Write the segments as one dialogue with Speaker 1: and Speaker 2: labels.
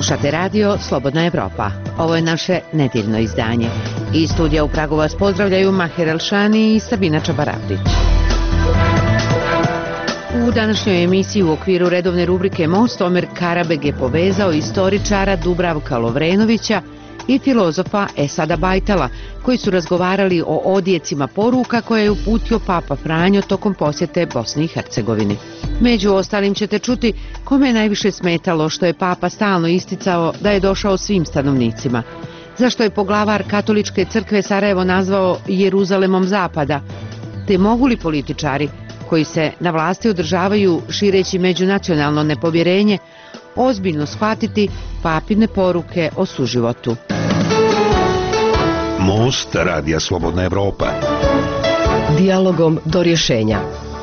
Speaker 1: Slušate radio Slobodna Evropa. Ovo je naše nedeljno izdanje. Iz studija u Pragu vas pozdravljaju Maher Elšani i Sabina Čabaravdić. U današnjoj emisiji u okviru redovne rubrike Most Omer Karabeg je povezao istoričara Dubravka Lovrenovića i filozofa Esada Bajtala, koji su razgovarali o odjecima poruka koje je uputio Papa Franjo tokom posjete Bosni i Hercegovini. Među ostalim ćete čuti kome je najviše smetalo što je Papa stalno isticao da je došao svim stanovnicima, zašto je poglavar Katoličke crkve Sarajevo nazvao Jeruzalemom Zapada, te mogu li političari koji se na vlasti održavaju šireći međunacionalno nepovjerenje ozbiljno shvatiti papine poruke o suživotu.
Speaker 2: Most radija Slobodna Evropa.
Speaker 3: Dijalogom do rješenja.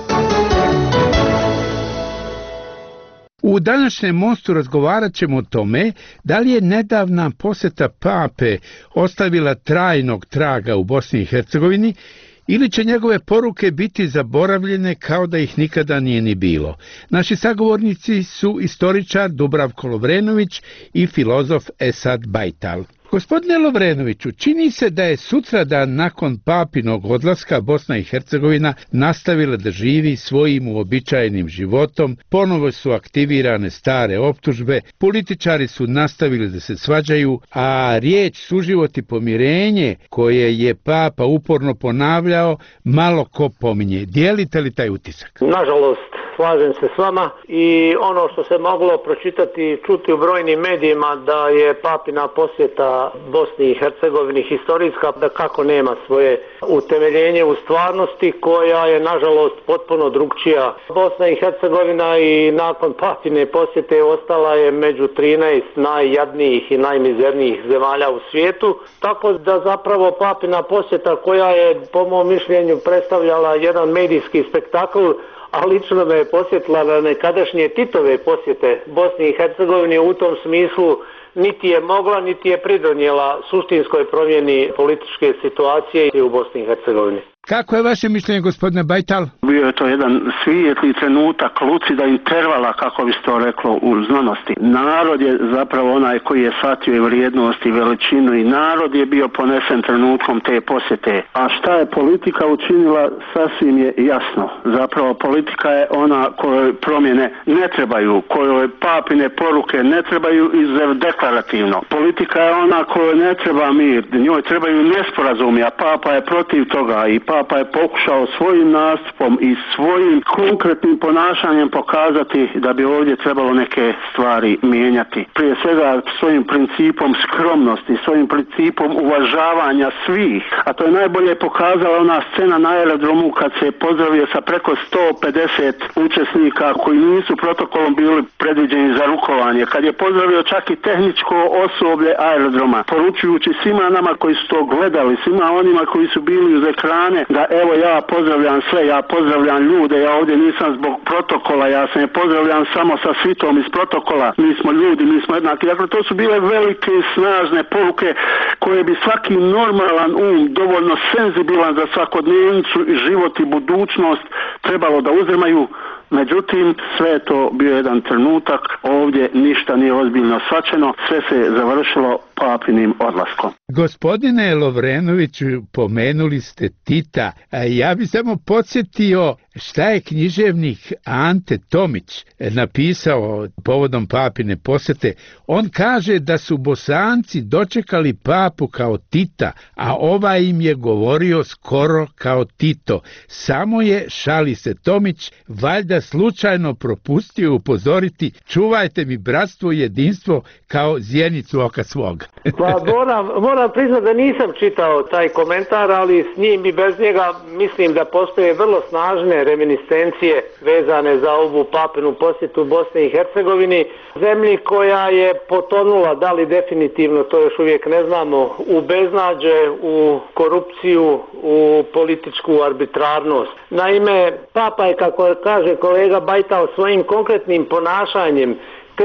Speaker 4: U današnjem mostu razgovarat ćemo o tome da li je nedavna posjeta Pape ostavila trajnog traga u Bosni i Hercegovini ili će njegove poruke biti zaboravljene kao da ih nikada nije ni bilo. Naši sagovornici su istoričar Dubravko Lovrenović i filozof Esad Bajtal. Gospodine Lovrenoviću, čini se da je sutradan nakon papinog odlaska Bosna i Hercegovina nastavila da živi svojim uobičajenim životom, ponovo su aktivirane stare optužbe, političari su nastavili da se svađaju, a riječ suživot i pomirenje koje je Papa uporno ponavljao, malo ko pominje. Dijelite li taj utisak?
Speaker 5: Nažalost, slažem se s vama i ono što se moglo pročitati i čuti u brojnim medijima da je papina posjeta Bosni i Hercegovini historijska, da kako nema svoje utemeljenje u stvarnosti koja je nažalost potpuno drugčija. Bosna i Hercegovina i nakon papine posjete ostala je među 13 najjadnijih i najmizernijih zemalja u svijetu, tako da zapravo papina posjeta koja je po mom mišljenju predstavljala jedan medijski spektakl, a lično me je posjetila na nekadašnje Titove posjete Bosni i Hercegovini, u tom smislu niti je mogla, niti je pridonijela suštinskoj promjeni političke situacije u Bosni i Hercegovini.
Speaker 4: Kako je vaše mišljenje, gospodine Bajtal?
Speaker 6: Bio je to jedan svijetli trenutak, lucida intervala, kako bi se to reklo u znanosti. Narod je zapravo onaj koji je shvatio i vrijednost i veličinu i narod je bio ponesen trenutkom te posjete. A šta je politika učinila, sasvim je jasno. Zapravo politika je ona kojoj promjene ne trebaju, kojoj papine poruke ne trebaju izuzev deklarativno. Politika je ona kojoj ne treba mir, njoj trebaju nesporazumi, a Papa je protiv toga i Papa je pokušao svojim nastupom i svojim konkretnim ponašanjem pokazati da bi ovdje trebalo neke stvari mijenjati. Prije svega svojim principom skromnosti, svojim principom uvažavanja svih, a to je najbolje pokazala ona scena na aerodromu kad se je pozdravio sa preko 150 učesnika koji nisu protokolom bili predviđeni za rukovanje, kad je pozdravio čak i tehničko osoblje aerodroma, poručujući svima nama koji su to gledali, svima onima koji su bili uz ekrane, da evo ja pozdravljam sve, ja pozdravljam ljude, ja ovdje nisam zbog protokola, ja se ne pozdravljam samo sa svitom iz protokola, mi smo ljudi, mi smo jednaki. Dakle, to su bile velike i snažne poruke koje bi svaki normalan dovoljno senzibilan za svakodnevnicu i život i budućnost trebalo da uzimaju. Međutim, sve je to bio jedan trenutak, ovdje ništa nije ozbiljno shvaćeno, sve se završilo papinim odlaskom.
Speaker 4: Gospodine Lovrenoviću, pomenuli ste Tita, a ja bih samo podsjetio šta je književnik Ante Tomić napisao povodom papine posjete. On kaže da su Bosanci dočekali papu kao Tita, a ovaj im je govorio skoro kao Tito. Samo je, šali se Tomić, valjda slučajno propustio upozoriti: čuvajte mi bratstvo i jedinstvo kao zjenicu oka svog.
Speaker 5: Pa moram priznati da nisam čitao taj komentar, ali s njim i bez njega mislim da postoje vrlo snažne reminiscencije vezane za ovu papinu posjetu Bosne i Hercegovini, zemlji koja je potonula, da li definitivno, to još uvijek ne znamo, u beznađe, u korupciju, u političku arbitrarnost. Naime, Papa je, kako kaže kolega Bajtal, svojim konkretnim ponašanjem,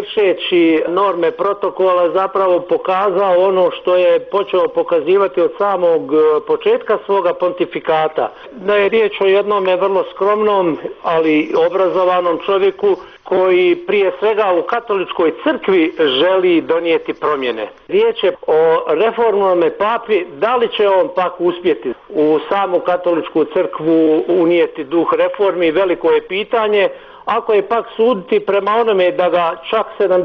Speaker 5: kršeći norme protokola, zapravo pokazao ono što je počeo pokazivati od samog početka svoga pontifikata. Da je riječ o jednome vrlo skromnom, ali obrazovanom čovjeku koji prije svega u katoličkoj crkvi želi donijeti promjene. Riječ je o reformnome papi, da li će on pak uspjeti u samu katoličku crkvu unijeti duh reformi, veliko je pitanje. Ako je pak suditi prema onome da ga čak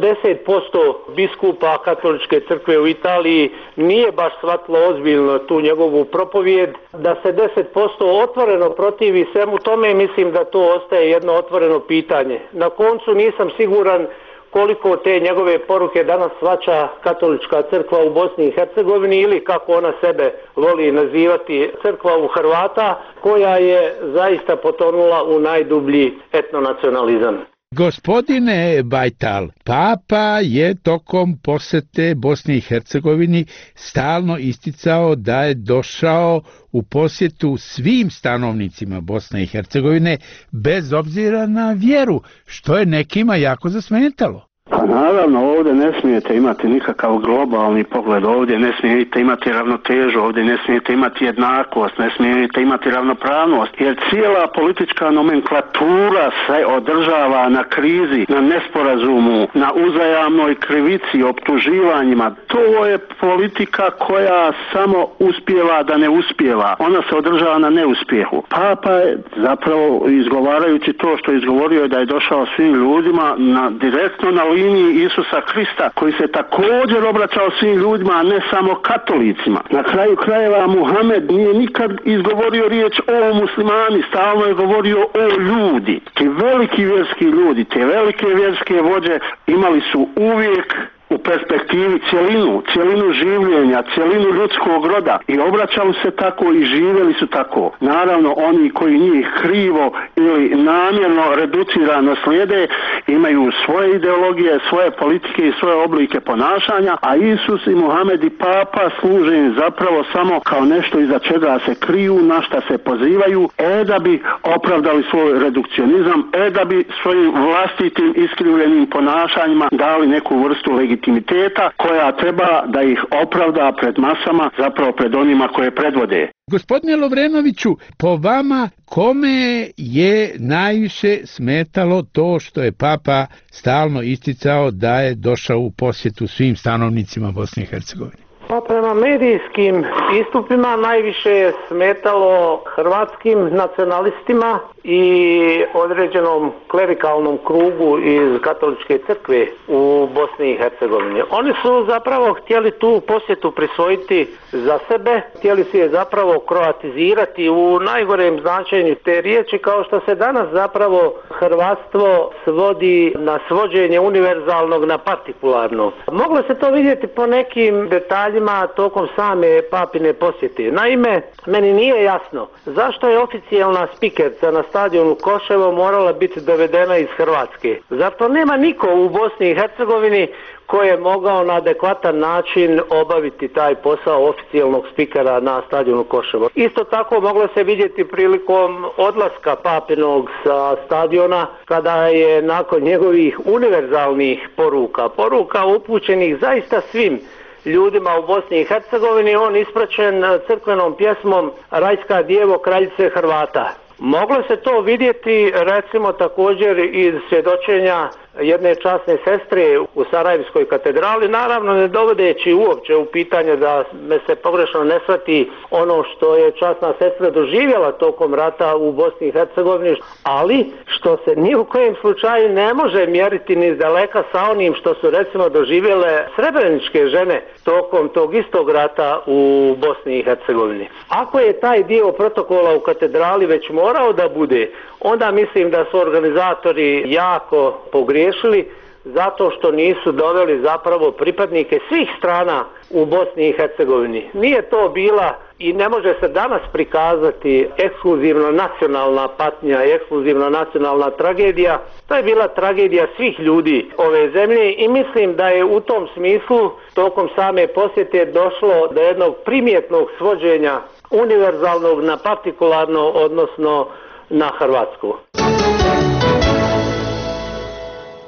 Speaker 5: 70% biskupa katoličke crkve u Italiji nije baš shvatilo ozbiljno tu njegovu propovijed, da se 10% otvoreno protivi svemu tome, mislim da to ostaje jedno otvoreno pitanje. Na koncu nisam siguran koliko te njegove poruke danas shvaća katolička crkva u Bosni i Hercegovini ili kako ona sebe voli nazivati crkva u Hrvata, koja je zaista potonula u najdublji etnonacionalizam.
Speaker 4: Gospodine Bajtal, Papa je tokom posjete Bosni i Hercegovini stalno isticao da je došao u posjetu svim stanovnicima Bosne i Hercegovine bez obzira na vjeru, što je nekima jako zasmetalo.
Speaker 6: Pa naravno, ovdje ne smijete imati nikakav globalni pogled, ovdje ne smijete imati ravnotežu, ovdje ne smijete imati jednakost, ne smijete imati ravnopravnost, jer cijela politička nomenklatura se održava na krizi, na nesporazumu, na uzajamnoj krivici, optuživanjima. To je politika koja samo uspijeva da ne uspijeva. Ona se održava na neuspjehu. Papa je zapravo, izgovarajući to što je izgovorio, da je došao svim ljudima direktno na liniji Isusa Krista, koji se također obraćao svim ljudima, a ne samo katolicima. Na kraju krajeva Muhamed nije nikad izgovorio riječ o muslimani, stalno je govorio o ljudi. Ti veliki vjerski ljudi, te velike vjerske vođe imali su uvijek u perspektivi cjelinu življenja, cjelinu ljudskog roda i obraćali se tako i živjeli su tako. Naravno, oni koji njih krivo ili namjerno reducirano slijede imaju svoje ideologije, svoje politike i svoje oblike ponašanja, a Isus i Muhamed i Papa služe im zapravo samo kao nešto iza čega se kriju, na šta se pozivaju, da bi opravdali svoj redukcionizam, da bi svojim vlastitim iskrivljenim ponašanjima dali neku vrstu legitimiteta koja treba da ih opravda pred masama, zapravo pred onima koje predvode.
Speaker 4: Gospodine Lovrenoviću, po vama kome je najviše smetalo to što je Papa stalno isticao da je došao u posjetu svim stanovnicima Bosne i Hercegovine?
Speaker 5: Pa prema medijskim istupima najviše je smetalo hrvatskim nacionalistima i određenom klerikalnom krugu iz katoličke crkve u Bosni i Hercegovini. Oni su zapravo htjeli tu posjetu prisvojiti za sebe, htjeli su je zapravo kroatizirati u najgorem značenju te riječi, kao što se danas zapravo hrvatstvo svodi na svođenje univerzalnog na partikularno. Moglo se to vidjeti po nekim detaljima tokom same papine posjete. Naime, meni nije jasno zašto je oficijalna spikerca na stadionu Koševo morala biti dovedena iz Hrvatske. Zar to nema niko u Bosni i Hercegovini koji je mogao na adekvatan način obaviti taj posao oficijalnog spikera na stadionu Koševo. Isto tako moglo se vidjeti prilikom odlaska papinog sa stadiona, kada je nakon njegovih univerzalnih poruka upućenih zaista svim ljudima u Bosni i Hercegovini, on ispraćen crkvenom pjesmom Rajska djevo kraljice Hrvata. Moglo se to vidjeti recimo također iz svjedočenja jedne časne sestre u Sarajevskoj katedrali, naravno ne dovodeći uopće u pitanje da me se pogrešno ne shvati ono što je časna sestra doživjela tokom rata u Bosni i Hercegovini, ali što se ni u kojem slučaju ne može mjeriti ni daleka sa onim što su recimo doživjele srebreničke žene tokom tog istog rata u Bosni i Hercegovini. Ako je taj dio protokola u katedrali već morao da bude, onda mislim da su organizatori jako pogriješili zato što nisu doveli zapravo pripadnike svih strana u Bosni i Hercegovini. Nije to bila i ne može se danas prikazati ekskluzivno nacionalna patnja, ekskluzivno nacionalna tragedija. To je bila tragedija svih ljudi ove zemlje i mislim da je u tom smislu tokom same posjete došlo do jednog primjetnog svođenja univerzalnog na partikularno, odnosno na hrvatsku.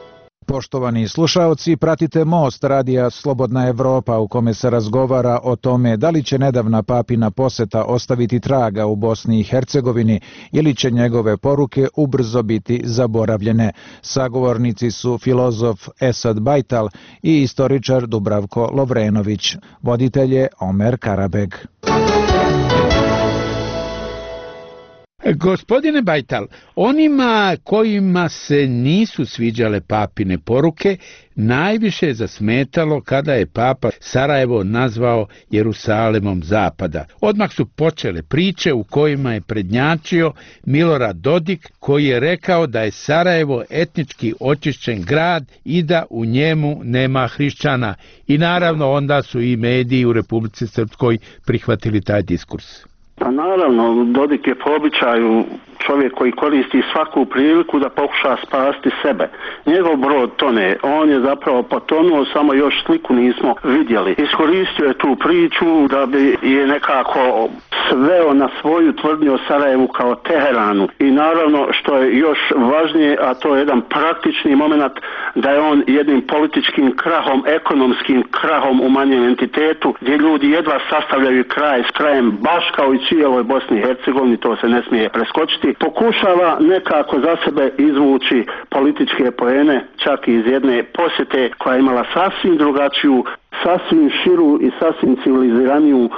Speaker 7: Poštovani slušaoci, pratite Most radija Slobodna Evropa u kome se razgovara o tome da li će nedavna papina poseta ostaviti traga u Bosni i Hercegovini ili će njegove poruke ubrzo biti zaboravljene. Sagovornici su filozof Esad Bajtal i istoričar Dubravko Lovrenović. Voditelj je Omer Karabeg.
Speaker 4: Gospodine Bajtal, onima kojima se nisu sviđale papine poruke, najviše je zasmetalo kada je papa Sarajevo nazvao Jerusalemom zapada. Odmah su počele priče u kojima je prednjačio Milorad Dodik, koji je rekao da je Sarajevo etnički očišćen grad i da u njemu nema hrišćana. I naravno onda su i mediji u Republici Srpskoj prihvatili taj diskurs.
Speaker 6: Pa naravno, Dodik je po običaju čovjek koji koristi svaku priliku da pokuša spasti sebe. Njegov brod tone, on je zapravo potonuo, samo još sliku nismo vidjeli. Iskoristio je tu priču da bi je nekako sveo na svoju tvrdnju o Sarajevu kao Teheranu. I naravno što je još važnije, a to je jedan praktični moment, da je on jednim političkim krahom, ekonomskim krahom u manjem entitetu, gdje ljudi jedva sastavljaju kraj s krajem, baš kao i cijeloj Bosni i Hercegovini, to se ne smije preskočiti, pokušava nekako za sebe izvući političke poene, čak i iz jedne posjete koja je imala sasvim drugačiju, sasvim širu i sasvim civiliziraniju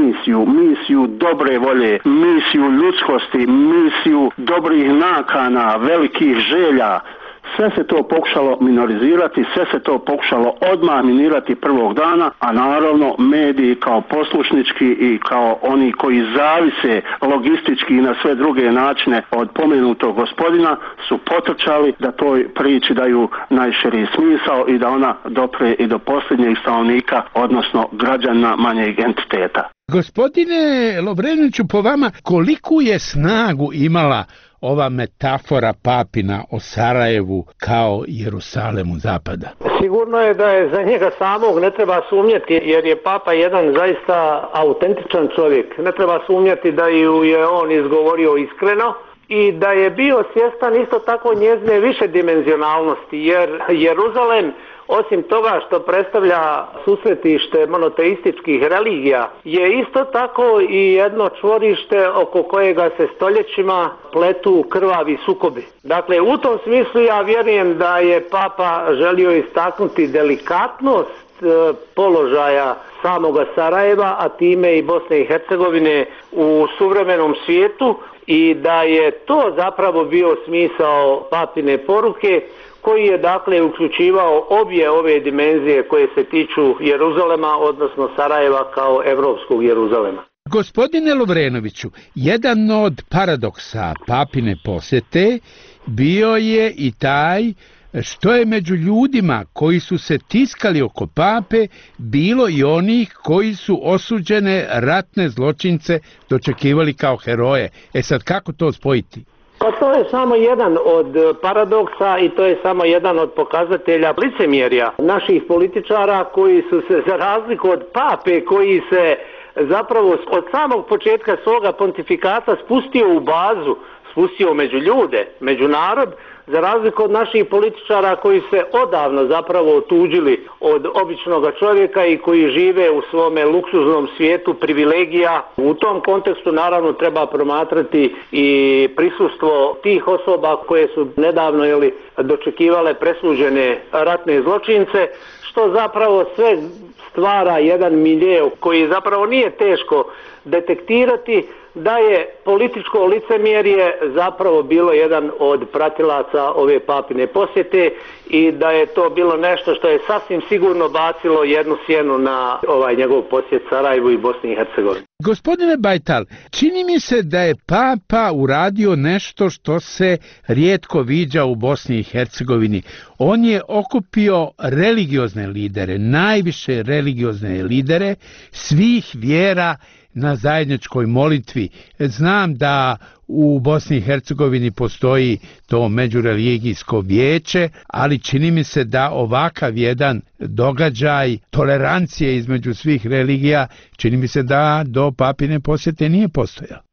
Speaker 6: misiju dobre volje, misiju ljudskosti, misiju dobrih nakana, velikih želja. Sve se to pokušalo minorizirati, sve se to pokušalo odmah minirati prvog dana, a naravno mediji kao poslušnički i kao oni koji zavise logistički i na sve druge načine od pomenutog gospodina su potrčali da toj priči daju najširi smisao i da ona dopre i do posljednjeg stanovnika, odnosno građana manjeg entiteta.
Speaker 4: Gospodine Lovrenoviću, po vama koliku je snagu imala ova metafora papina o Sarajevu kao Jerusalemu zapada?
Speaker 5: Sigurno je da je za njega samog ne treba sumnjati, jer je papa jedan zaista autentičan čovjek. Ne treba sumnjati da ju je on izgovorio iskreno i da je bio svjestan isto tako njezine višedimenzionalnosti, jer Jeruzalem, osim toga što predstavlja susretište monoteističkih religija, je isto tako i jedno čvorište oko kojega se stoljećima pletu krvavi sukobi. Dakle, u tom smislu ja vjerujem da je papa želio istaknuti delikatnost položaja samoga Sarajeva, a time i Bosne i Hercegovine u suvremenom svijetu, i da je to zapravo bio smisao papine poruke, koji je dakle uključivao obje ove dimenzije koje se tiču Jeruzalema, odnosno Sarajeva kao evropskog Jeruzalema.
Speaker 4: Gospodine Lovrenoviću, jedan od paradoksa papine posjete bio je i taj što je među ljudima koji su se tiskali oko pape bilo i onih koji su osuđene ratne zločince dočekivali kao heroje. Sad, kako to spojiti?
Speaker 5: Pa to je samo jedan od paradoksa i to je samo jedan od pokazatelja licemjerja naših političara koji su se, za razliku od pape koji se zapravo od samog početka svoga pontifikata spustio u bazu, spustio među ljude, među narod, za razliku od naših političara koji se odavno zapravo otuđili od običnog čovjeka i koji žive u svome luksuznom svijetu privilegija. U tom kontekstu naravno treba promatrati i prisustvo tih osoba koje su nedavno dočekivale presuđene ratne zločince, što zapravo sve stvara jedan milje koji zapravo nije teško detektirati, da je političko licemjerje zapravo bilo jedan od pratilaca ove papine posjete i da je to bilo nešto što je sasvim sigurno bacilo jednu sjenu na ovaj njegov posjet Sarajevu i Bosni i Hercegovini.
Speaker 4: Gospodine Bajtal, čini mi se da je papa uradio nešto što se rijetko viđa u Bosni i Hercegovini. On je okupio religiozne lidere, najviše religiozne lidere svih vjera na zajedničkoj molitvi. Znam da u Bosni i Hercegovini postoji to međureligijsko vijeće, ali čini mi se da ovakav jedan događaj tolerancije između svih religija, čini mi se da do papine posjete nije postojao.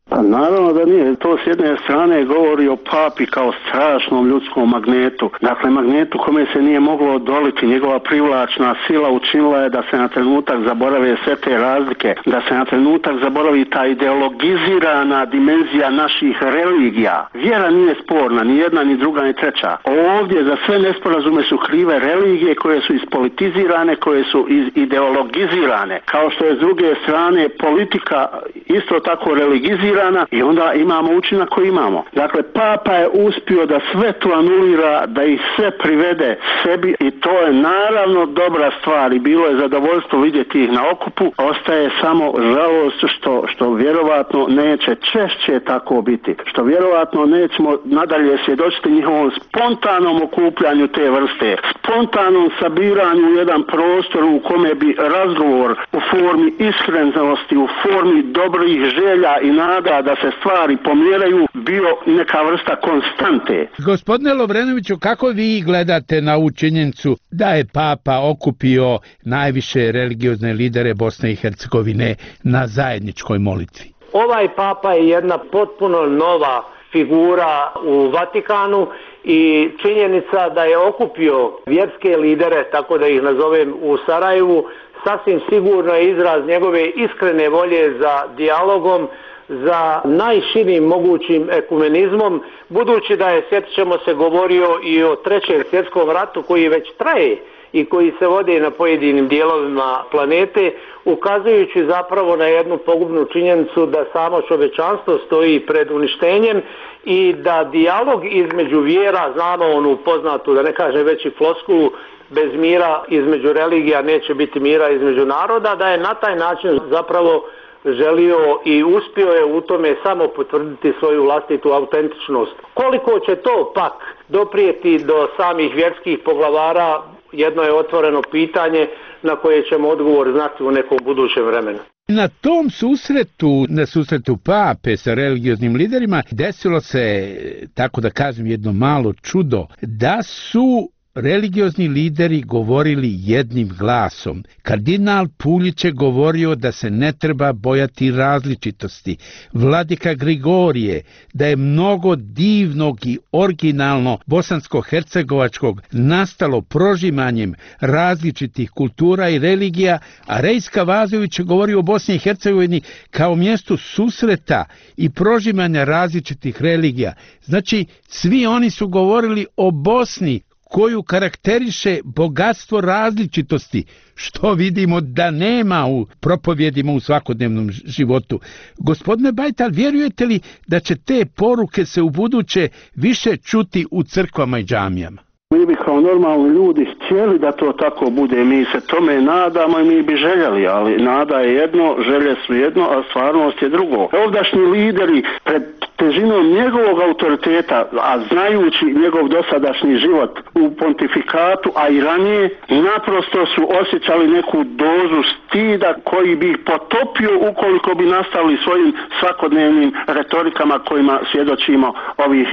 Speaker 6: Pa naravno da nije. To s jedne strane govori o papi kao strašnom ljudskom magnetu. Dakle, magnetu kome se nije moglo odoliti. Njegova privlačna sila učinila je da se na trenutak zaborave sve te razlike. Da se na trenutak zaboravi ta ideologizirana dimenzija naših religija. Vjera nije sporna, ni jedna, ni druga, ni treća. Ovdje za sve nesporazume su krive religije koje su ispolitizirane, koje su ideologizirane. Kao što je s druge strane politika isto tako religizirana i onda imamo učinak koji imamo. Dakle, Papa je uspio da sve to anulira, da ih sve privede sebi i to je naravno dobra stvar i bilo je zadovoljstvo vidjeti ih na okupu. Ostaje samo žalost što vjerovatno neće češće tako biti. Što vjerovatno nećemo nadalje svjedočiti njihovom spontanom okupljanju te vrste. Spontanom sabiranju u jedan prostor u kome bi razgovor u formi iskrenosti, u formi dobrih želja i nada da se stvari pomjeraju bio neka vrsta konstante.
Speaker 4: Gospodine Lovrenoviću, kako vi gledate na ovu činjenicu da je Papa okupio najviše religiozne lidere Bosne i Hercegovine na zajedničkoj molitvi?
Speaker 5: Ovaj Papa je jedna potpuno nova figura u Vatikanu i činjenica da je okupio vjerske lidere, tako da ih nazovem, u Sarajevu, sasvim sigurno je izraz njegove iskrene volje za dijalogom, za najširim mogućim ekumenizmom, budući da je, sjetit ćemo se, govorio i o Trećem svjetskom ratu koji već traje i koji se vode na pojedinim dijelovima planete, ukazujući zapravo na jednu pogubnu činjenicu da samo čovječanstvo stoji pred uništenjem i da dijalog između vjera, znamo onu poznatu, da ne kažem veći floskulu, bez mira između religija neće biti mira između naroda, da je na taj način zapravo želio i uspio je u tome samo potvrditi svoju vlastitu autentičnost. Koliko će to pak doprijeti do samih vjerskih poglavara, jedno je otvoreno pitanje na koje ćemo odgovor znati u nekom budućem vremenu.
Speaker 4: Na tom susretu, na susretu Pape sa religioznim liderima, desilo se, tako da kažem, jedno malo čudo, da su religiozni lideri govorili jednim glasom. Kardinal Puljić je govorio da se ne treba bojati različitosti. Vladika Grigorije da je mnogo divnog i originalno bosansko-hercegovačkog nastalo prožimanjem različitih kultura i religija, a Rejska Vazović je govorio o Bosni i Hercegovini kao mjestu susreta i prožimanja različitih religija. Znači, svi oni su govorili o Bosni koju karakteriše bogatstvo različitosti, što vidimo da nema u propovjedima u svakodnevnom životu. Gospodine Bajtal, vjerujete li da će te poruke se u buduće više čuti u crkvama i džamijama?
Speaker 6: Mi bi kao normalni ljudi htjeli da to tako bude, mi se tome nadamo i mi bi željeli, ali nada je jedno, želje su jedno, a stvarnost je drugo. Ovdašnji lideri pred težinom njegovog autoriteta, a znajući njegov dosadašnji život u pontifikatu, a i ranije, naprosto su osjećali neku dozu stida koji bi ih potopio ukoliko bi nastavili svojim svakodnevnim retorikama kojima svjedočimo ovih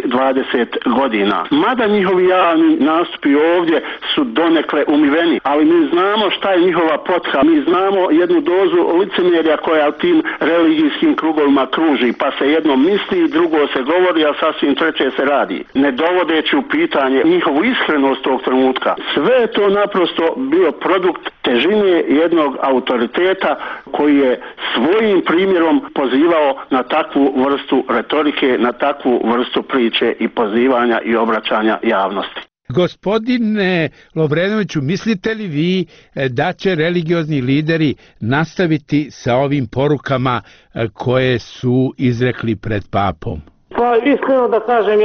Speaker 6: 20 godina. Mada njihovi javni nastupi ovdje su donekle umiveni, ali mi znamo šta je njihova potka, mi znamo jednu dozu licemjerja koja u tim religijskim krugovima kruži, pa se jedno misli, drugo se govori, a sasvim treće se radi. Ne dovodeći u pitanje njihovu iskrenost tog trenutka. Sve je to naprosto bio produkt težine jednog autoriteta koji je svojim primjerom pozivao na takvu vrstu retorike, na takvu vrstu priče i pozivanja i obraćanja javnosti.
Speaker 4: Gospodine Lovrenoviću, mislite li vi da će religiozni lideri nastaviti sa ovim porukama koje su izrekli pred papom?
Speaker 5: Pa iskreno da kažem,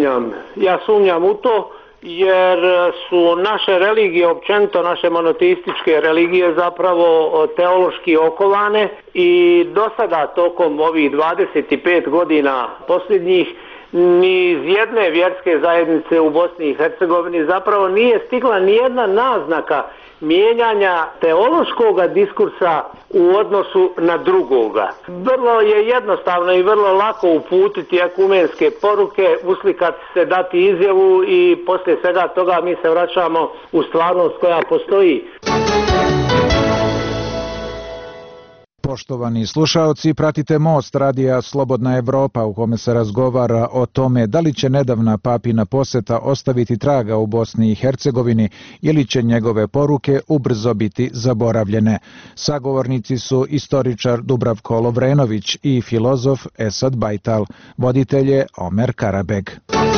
Speaker 5: ja sumnjam u to, jer su naše religije, općenito naše monoteističke religije, zapravo teološki okovane i do sada tokom ovih 25 godina posljednjih ni iz jedne vjerske zajednice u Bosni i Hercegovini zapravo nije stigla ni jedna naznaka mijenjanja teološkoga diskursa u odnosu na drugoga. Vrlo je jednostavno i vrlo lako uputiti ekumenske poruke, uslikati se, dati izjavu i poslije svega toga mi se vraćamo u stvarnost koja postoji.
Speaker 7: Poštovani slušaoci, pratite Most radija Slobodna Evropa u kome se razgovara o tome da li će nedavna papina poseta ostaviti traga u Bosni i Hercegovini ili će njegove poruke ubrzo biti zaboravljene. Sagovornici su istoričar Dubravko Lovrenović i filozof Esad Bajtal. Voditelj je Omer Karabeg.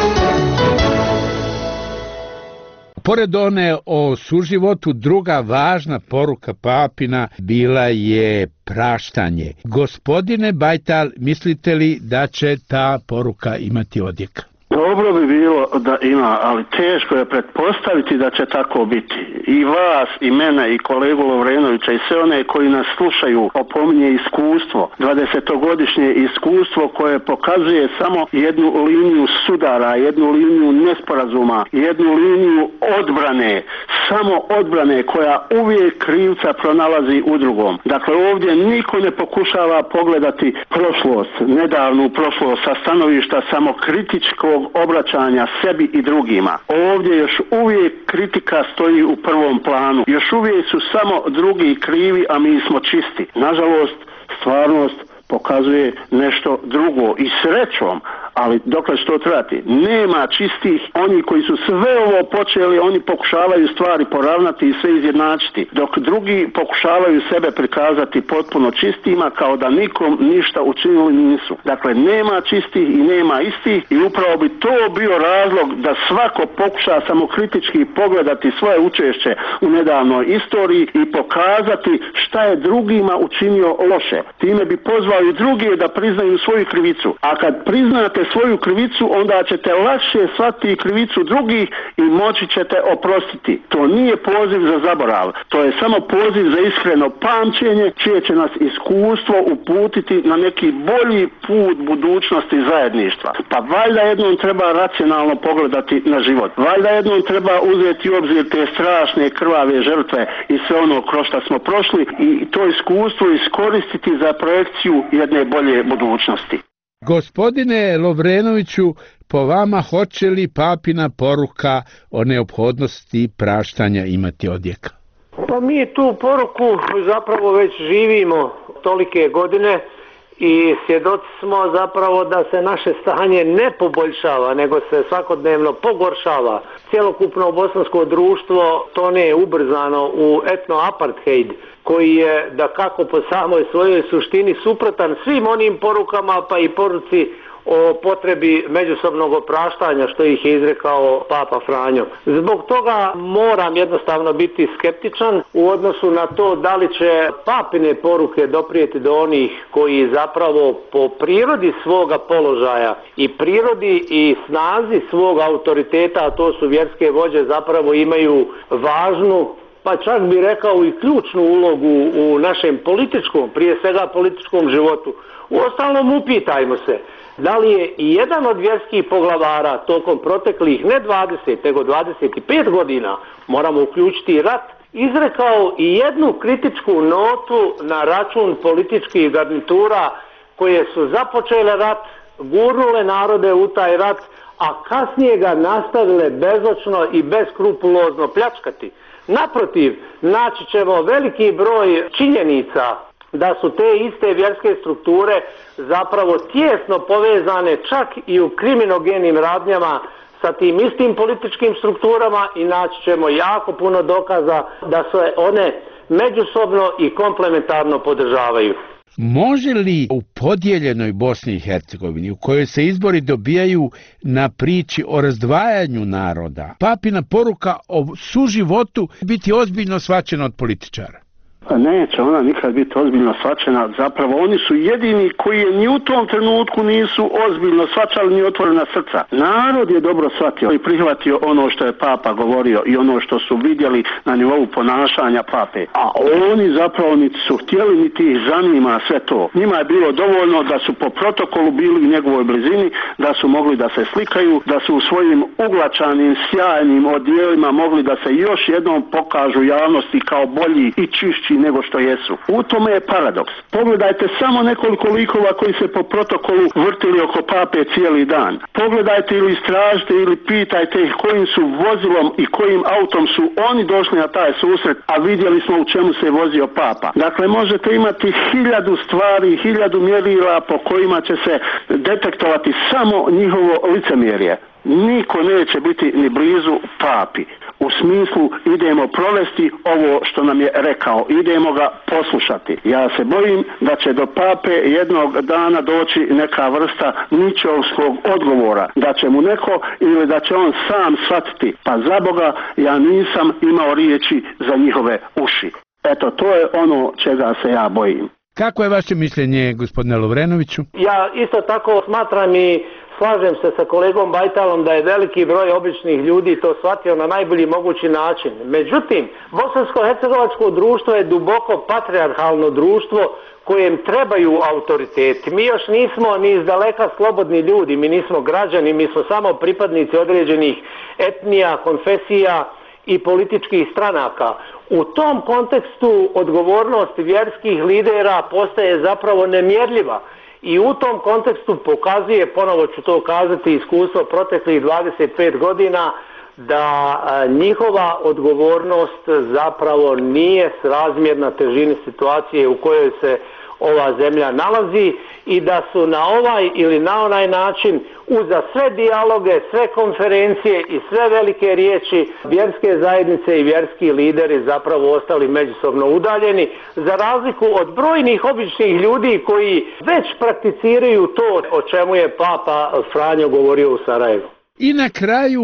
Speaker 4: Pored one o suživotu, druga važna poruka papina bila je praštanje. Gospodine Bajtal, mislite li da će ta poruka imati odjeka?
Speaker 6: Dobro bi bilo da ima, ali teško je pretpostaviti da će tako biti. I vas, i mene, i kolegu Lovrenovića, i sve one koji nas slušaju opominje iskustvo, 20-godišnje iskustvo koje pokazuje samo jednu liniju sudara, jednu liniju nesporazuma, jednu liniju odbrane, samo odbrane koja uvijek krivca pronalazi u drugom. Dakle, ovdje niko ne pokušava pogledati prošlost, nedavnu prošlost sa stanovišta samokritičkog obraćanja sebi i drugima. Ovdje još uvijek kritika stoji u prvom planu. Još uvijek su samo drugi krivi, a mi smo čisti. Nažalost, stvarnost pokazuje nešto drugo i srećom, ali dokle što trati, nema čistih. Oni koji su sve ovo počeli, oni pokušavaju stvari poravnati i sve izjednačiti, dok drugi pokušavaju sebe prikazati potpuno čistima, kao da nikom ništa učinili nisu. Dakle, nema čistih i nema istih, i upravo bi to bio razlog da svako pokuša samokritički pogledati svoje učešće u nedavnoj istoriji i pokazati šta je drugima učinio loše. Time bi pozvao i drugi da priznaju svoju krivicu. A kad priznate svoju krivicu, onda ćete lakše shvatiti krivicu drugih i moći ćete oprostiti. To nije poziv za zaborav, to je samo poziv za iskreno pamćenje, čije će nas iskustvo uputiti na neki bolji put budućnosti zajedništva. Pa valjda jednom treba racionalno pogledati na život. Valjda jednom treba uzeti u obzir te strašne krvave žrtve i sve ono kroz što smo prošli i to iskustvo iskoristiti za projekciju jedne bolje budućnosti.
Speaker 4: Gospodine Lovrenoviću, po vama hoće li papina poruka o neophodnosti praštanja imati odjeka?
Speaker 5: Pa mi tu poruku zapravo već živimo tolike godine i svjedoci smo zapravo da se naše stanje ne poboljšava, nego se svakodnevno pogoršava. Cjelokupno bosansko društvo tone ubrzano u etno-apartheid, koji je dakako po samoj svojoj suštini suprotan svim onim porukama, pa i poruci o potrebi međusobnog opraštanja, što ih je izrekao Papa Franjo. Zbog toga moram jednostavno biti skeptičan u odnosu na to da li će papine poruke doprijeti do onih koji zapravo po prirodi svoga položaja i prirodi i snazi svog autoriteta, a to su vjerske vođe, zapravo imaju važnu, pa čak bi rekao i ključnu ulogu u našem političkom, prije svega političkom životu. Uostalom, upitajmo se, da li je i jedan od vjerskih poglavara tokom proteklih ne 20, nego 25 godina, moramo uključiti i rat, izrekao i jednu kritičku notu na račun političkih garnitura koje su započele rat, gurnule narode u taj rat, a kasnije ga nastavile bezočno i beskrupulozno pljačkati. Naprotiv, naći ćemo veliki broj činjenica da su te iste vjerske strukture zapravo tijesno povezane čak i u kriminogenim radnjama sa tim istim političkim strukturama i naći ćemo jako puno dokaza da se one međusobno i komplementarno podržavaju.
Speaker 4: Može li u podijeljenoj Bosni i Hercegovini, u kojoj se izbori dobijaju na priči o razdvajanju naroda, papina poruka o suživotu biti ozbiljno shvaćena od političara?
Speaker 6: Neće ona nikad biti ozbiljno shvaćena, zapravo oni su jedini koji je ni u tom trenutku nisu ozbiljno shvaćali ni otvorena srca. Narod je dobro shvatio i prihvatio ono što je Papa govorio i ono što su vidjeli na nivou ponašanja Pape. A oni zapravo niti su htjeli niti ih zanima sve to. Njima je bilo dovoljno da su po protokolu bili u njegovoj blizini, da su mogli da se slikaju, da su u svojim uglačanim, sjajnim odjelima mogli da se još jednom pokažu javnosti kao bolji i čišći nego što jesu. U tome je paradoks. Pogledajte samo nekoliko likova koji se po protokolu vrtili oko pape cijeli dan. Pogledajte ili istražite ili pitajte ih kojim su vozilom i kojim autom su oni došli na taj susret, a vidjeli smo u čemu se vozio papa. Dakle, možete imati 1000 stvari, 1000 mjerila po kojima će se detektovati samo njihovo licemjerje. Niko neće biti ni blizu papi. U smislu idemo provesti ovo što nam je rekao, idemo ga poslušati. Ja se bojim da će do pape jednog dana doći neka vrsta ničovskog odgovora, da će mu neko ili da će on sam shvatiti, pa za Boga ja nisam imao riječi za njihove uši. Eto, to je ono čega se ja bojim.
Speaker 4: Kako je vaše mišljenje, gospodine Lovrenoviću?
Speaker 5: Ja isto tako smatram i slažem se sa kolegom Bajtalom da je veliki broj običnih ljudi to shvatio na najbolji mogući način. Međutim, bosansko-hercegovačko društvo je duboko patrijarhalno društvo kojem trebaju autoriteti. Mi još nismo ni izdaleka slobodni ljudi, mi nismo građani, mi smo samo pripadnici određenih etnija, konfesija i političkih stranaka. U tom kontekstu odgovornost vjerskih lidera postaje zapravo nemjerljiva. I u tom kontekstu pokazuje, ponovo ću to kazati, iskustvo proteklih 25 godina, da njihova odgovornost zapravo nije srazmjerna težini situacije u kojoj se ova zemlja nalazi i da su na ovaj ili na onaj način uza sve dijaloge, sve konferencije i sve velike riječi vjerske zajednice i vjerski lideri zapravo ostali međusobno udaljeni, za razliku od brojnih običnih ljudi koji već prakticiraju to o čemu je Papa Franjo govorio u Sarajevu.
Speaker 4: I na kraju,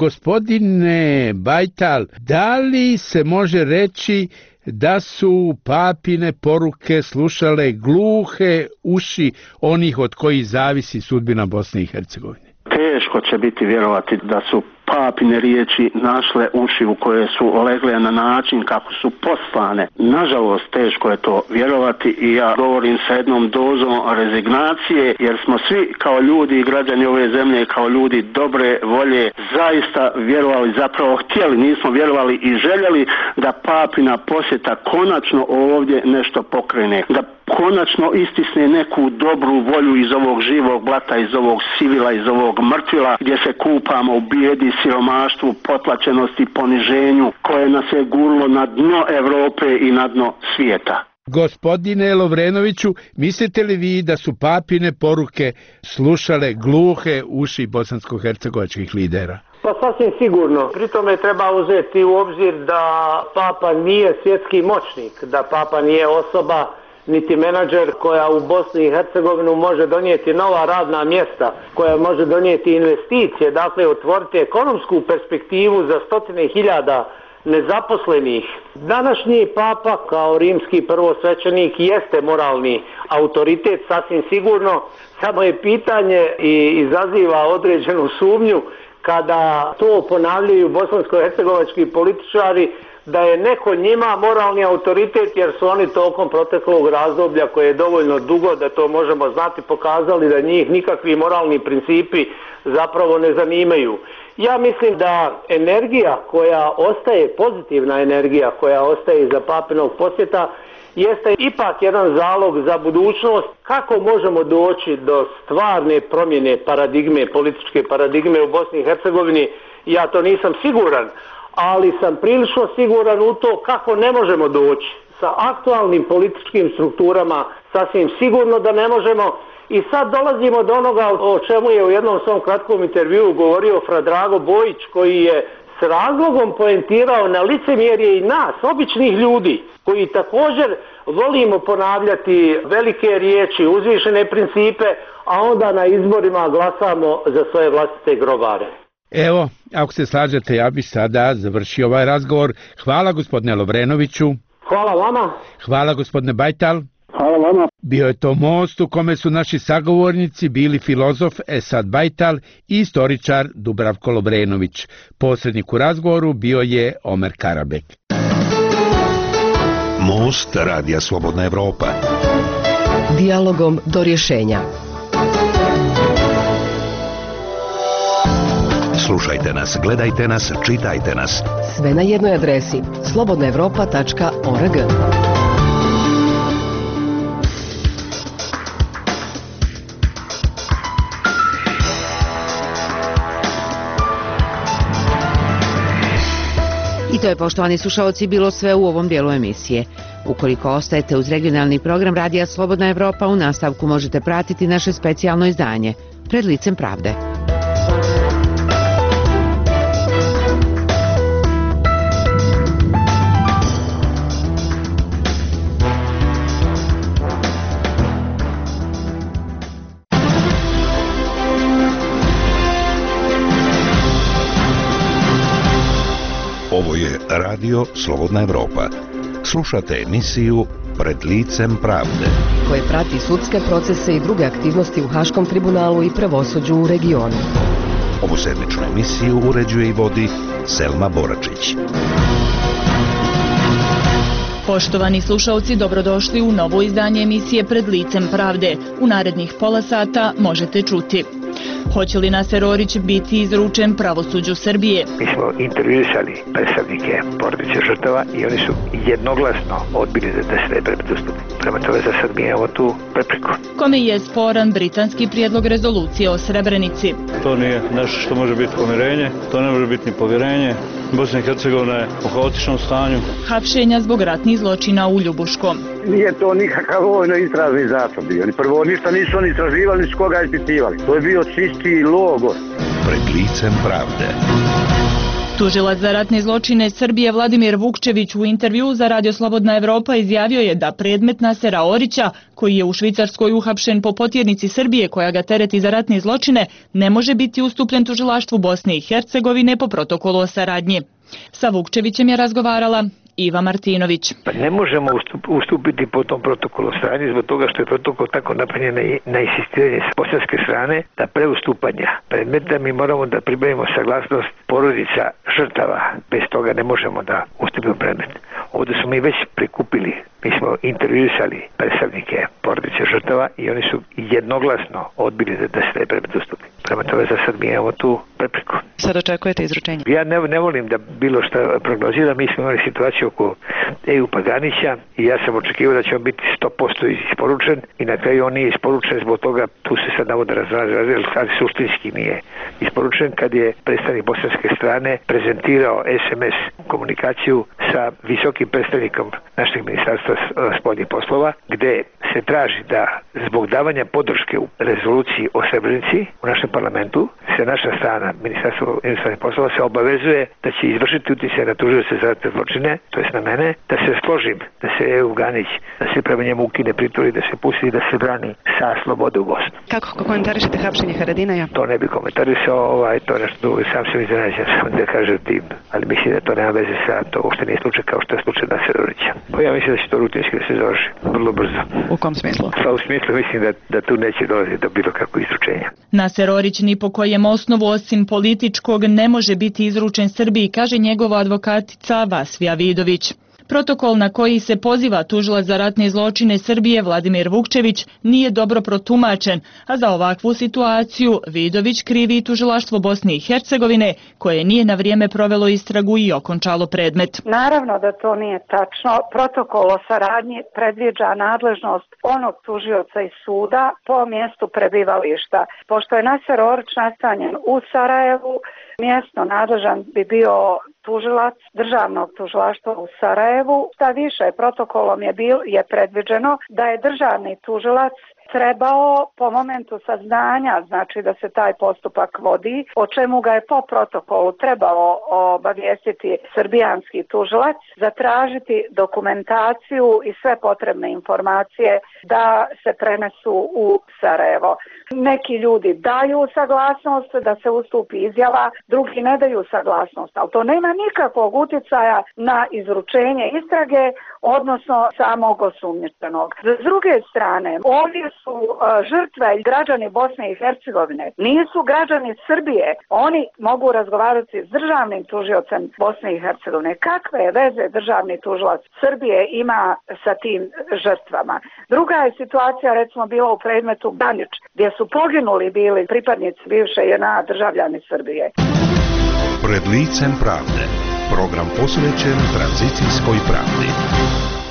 Speaker 4: gospodine Bajtal, da li se može reći da su papine poruke slušale gluhe uši onih od kojih zavisi sudbina Bosne i Hercegovine?
Speaker 6: Teško će biti vjerovati da su papine riječi našle uši u koje su legle na način kako su poslane. Nažalost, teško je to vjerovati i ja govorim sa jednom dozom rezignacije, jer smo svi kao ljudi i građani ove zemlje, kao ljudi dobre volje, zaista vjerovali, zapravo htjeli, nismo vjerovali i željeli da papina posjeta konačno ovdje nešto pokrene, da konačno istisne neku dobru volju iz ovog živog blata, iz ovog sivila, iz ovog mrtvila gdje se kupamo u bijedi, siromaštvu, potlačenosti, poniženju koje nas je gurlo na dno Europe i na dno svijeta.
Speaker 4: Gospodine Lovrenoviću, mislite li vi da su papine poruke slušale gluhe uši bosansko-hercegovačkih lidera?
Speaker 5: Pa sasvim sigurno. Pri tome treba uzeti u obzir da Papa nije svjetski moćnik, da Papa nije osoba niti menadžer koja u Bosni i Hercegovinu može donijeti nova radna mjesta, koja može donijeti investicije, dakle otvoriti ekonomsku perspektivu za stotine hiljada nezaposlenih. Današnji Papa kao rimski prvosvećenik jeste moralni autoritet, sasvim sigurno, samo je pitanje i izaziva određenu sumnju kada to ponavljaju bosansko-hercegovački političari, da je neko njima moralni autoritet, jer su oni tokom proteklog razdoblja koje je dovoljno dugo da to možemo znati pokazali da njih nikakvi moralni principi zapravo ne zanimaju. Ja mislim da energija koja ostaje, pozitivna energija koja ostaje iza papinog posjeta, jeste ipak jedan zalog za budućnost kako možemo doći do stvarne promjene paradigme, političke paradigme u Bosni i Hercegovini. Ja to nisam siguran, ali sam prilično siguran u to kako ne možemo doći. Sa aktualnim političkim strukturama sasvim sigurno da ne možemo. I sad dolazimo do onoga o čemu je u jednom svom kratkom intervjuu govorio Fra Drago Bojić, koji je s razlogom poentirao na licemjerje i nas, običnih ljudi, koji također volimo ponavljati velike riječi, uzvišene principe, a onda na izborima glasamo za svoje vlastite grobare.
Speaker 4: Evo, ako se slažete, ja bih sada završio ovaj razgovor. Hvala gospodine Lovrenoviću.
Speaker 5: Hvala vama.
Speaker 4: Hvala gospodine Bajtal.
Speaker 6: Hvala vama.
Speaker 4: Bio je to most u kome su naši sagovornici bili filozof Esad Bajtal i istoričar Dubravko Lovrenović. Posrednik u razgovoru bio je Omer Karabek.
Speaker 2: Most Radija Slobodna Evropa.
Speaker 3: Dijalogom do rješenja.
Speaker 2: Slušajte nas, gledajte nas, čitajte nas.
Speaker 3: Sve na jednoj adresi slobodnaevropa.org.
Speaker 1: I to je, poštovani slušaoci, bilo sve u ovom dijelu emisije. Ukoliko ostajete uz regionalni program Radija Slobodna Evropa, u nastavku možete pratiti naše specijalno izdanje Pred licem pravde.
Speaker 2: Ovo je Radio Slobodna Evropa. Slušate emisiju Pred licem pravde,
Speaker 3: koje prati sudske procese i druge aktivnosti u Haškom tribunalu i pravosuđu u regionu.
Speaker 2: Ovu sedmičnu emisiju uređuje i vodi Selma Boračić.
Speaker 8: Poštovani slušalci, dobrodošli u novo izdanje emisije Pred licem pravde. U narednih pola sata možete čuti: hoće li Naser Orić biti izručen pravosuđu Srbije?
Speaker 9: Mi smo intervjuisali predstavnike porodice žrtava i oni su jednoglasno odbili da se taj predmet ustupi. Prema tome za sad mi imamo tu prepreku.
Speaker 8: Kome je sporan britanski prijedlog rezolucije o Srebrenici?
Speaker 10: To nije nešto što može biti pomirenje, to ne može biti ni povjerenje. Bosna i Hercegovina je u haotičnom stanju.
Speaker 8: Hapšenja zbog ratnih zločina u Ljubuškom.
Speaker 11: Nije to nikakav vojno-istražni zatvor bio. Prvo ništa nisu oni istraživali, ni s koga ispitivali. To je bio čisti logor.
Speaker 2: Pred licem pravde.
Speaker 8: Tužilac za ratne zločine Srbije Vladimir Vukčević u intervju za Radio Slobodna Evropa izjavio je da predmet Nasera Orića, koji je u Švicarskoj uhapšen po potjernici Srbije koja ga tereti za ratne zločine, ne može biti ustupljen tužilaštvu Bosne i Hercegovine po protokolu o saradnji. Sa Vukčevićem je razgovarala Iva Martinović.
Speaker 9: Ne možemo ustupiti po tom protokolu saradnje zbog toga što je protokol tako napravljen na insistiranje s bosanske strane da pre ustupanja predmeta mi moramo da pribavimo saglasnost porodica žrtava. Bez toga ne možemo da ustupimo predmet. Ovdje smo mi već prikupili, mi smo intervjuisali predstavnike porodice žrtava i oni su jednoglasno odbili da se taj predmet ustupi. Prema tome za sad mi imamo tu prepreku.
Speaker 12: Sad očekujete izručenje?
Speaker 9: Ja ne volim da bilo što prognoziram. Mi smo imali situaciju oko Ejupa Ganića i ja sam očekivao da će on biti 100% isporučen i na kraju on nije isporučen, zbog toga tu se sad navode razražaju, ali suštinski nije isporučen kad je predstavnik bosanske strane prezentirao SMS komunikaciju sa visokim predstavnikom našeg ministarstva spoljnih poslova, gde se traži da zbog davanja podrške u rezoluciji o Srebrenici u našem parlamentu se naša strana, ministarstvo inostranih poslova, se obavezuje da će izvršiti utjecaj na tužioce za ratne zločine, to jest na mene, da se složim, da se Ejup Ganić, da se prema njemu ukine pritvor i da se pusti da se brani sa slobode u Bosnu.
Speaker 12: Kako komentarišete hapšenje Haradinaja?
Speaker 9: To ne bi komentarisao, to je nešto drugo, sam se iznenađen, sam da kažem tim, ali mislim da to nema veze sa to, uopšte nije slučaj kao što je slučaj Nasera Orića. Pa ja mislim da će to rutinski da se završi, vrlo brzo.
Speaker 12: U kom smislu?
Speaker 9: Pa u smislu mislim da tu neće dolaziti do bilo kakvog izručenja.
Speaker 8: Naser Orić ni po kojem osnovu osim političkog ne može biti izručen Srbiji, kaže njegova advokatica Vasvija Vidović. Protokol na koji se poziva tužilac za ratne zločine Srbije Vladimir Vukčević nije dobro protumačen, a za ovakvu situaciju Vidović krivi tužilaštvo Bosne i Hercegovine, koje nije na vrijeme provelo istragu i okončalo predmet.
Speaker 13: Naravno da to nije tačno. Protokol o saradnji predviđa nadležnost onog tužioca iz suda po mjestu prebivališta. Pošto je Naser Orić nastanjen u Sarajevu, mjesno nadležan bi bio tužilac državnog tužilaštva u Sarajevu. Šta više, protokolom je predviđeno da je državni tužilac trebao po momentu saznanja, znači da se taj postupak vodi, o čemu ga je po protokolu trebalo obavijestiti srbijanski tužilac, zatražiti dokumentaciju i sve potrebne informacije da se prenesu u Sarajevo. Neki ljudi daju saglasnost da se ustupi izjava, drugi ne daju saglasnost, ali to nema nikakvog utjecaja na izručenje istrage, odnosno samog osumnjičenog. S druge strane, ovdje su žrtve i građani Bosne i Hercegovine, nisu građani Srbije. Oni mogu razgovarati s državnim tužiocem Bosne i Hercegovine. Kakve veze državni tužilac Srbije ima sa tim žrtvama? Druga je situacija recimo bila u predmetu Banić, gdje su poginuli bili pripadnici bivše JNA, državljani Srbije.
Speaker 2: Pred licem pravde. Program posvećen tranzicijskoj pravdi.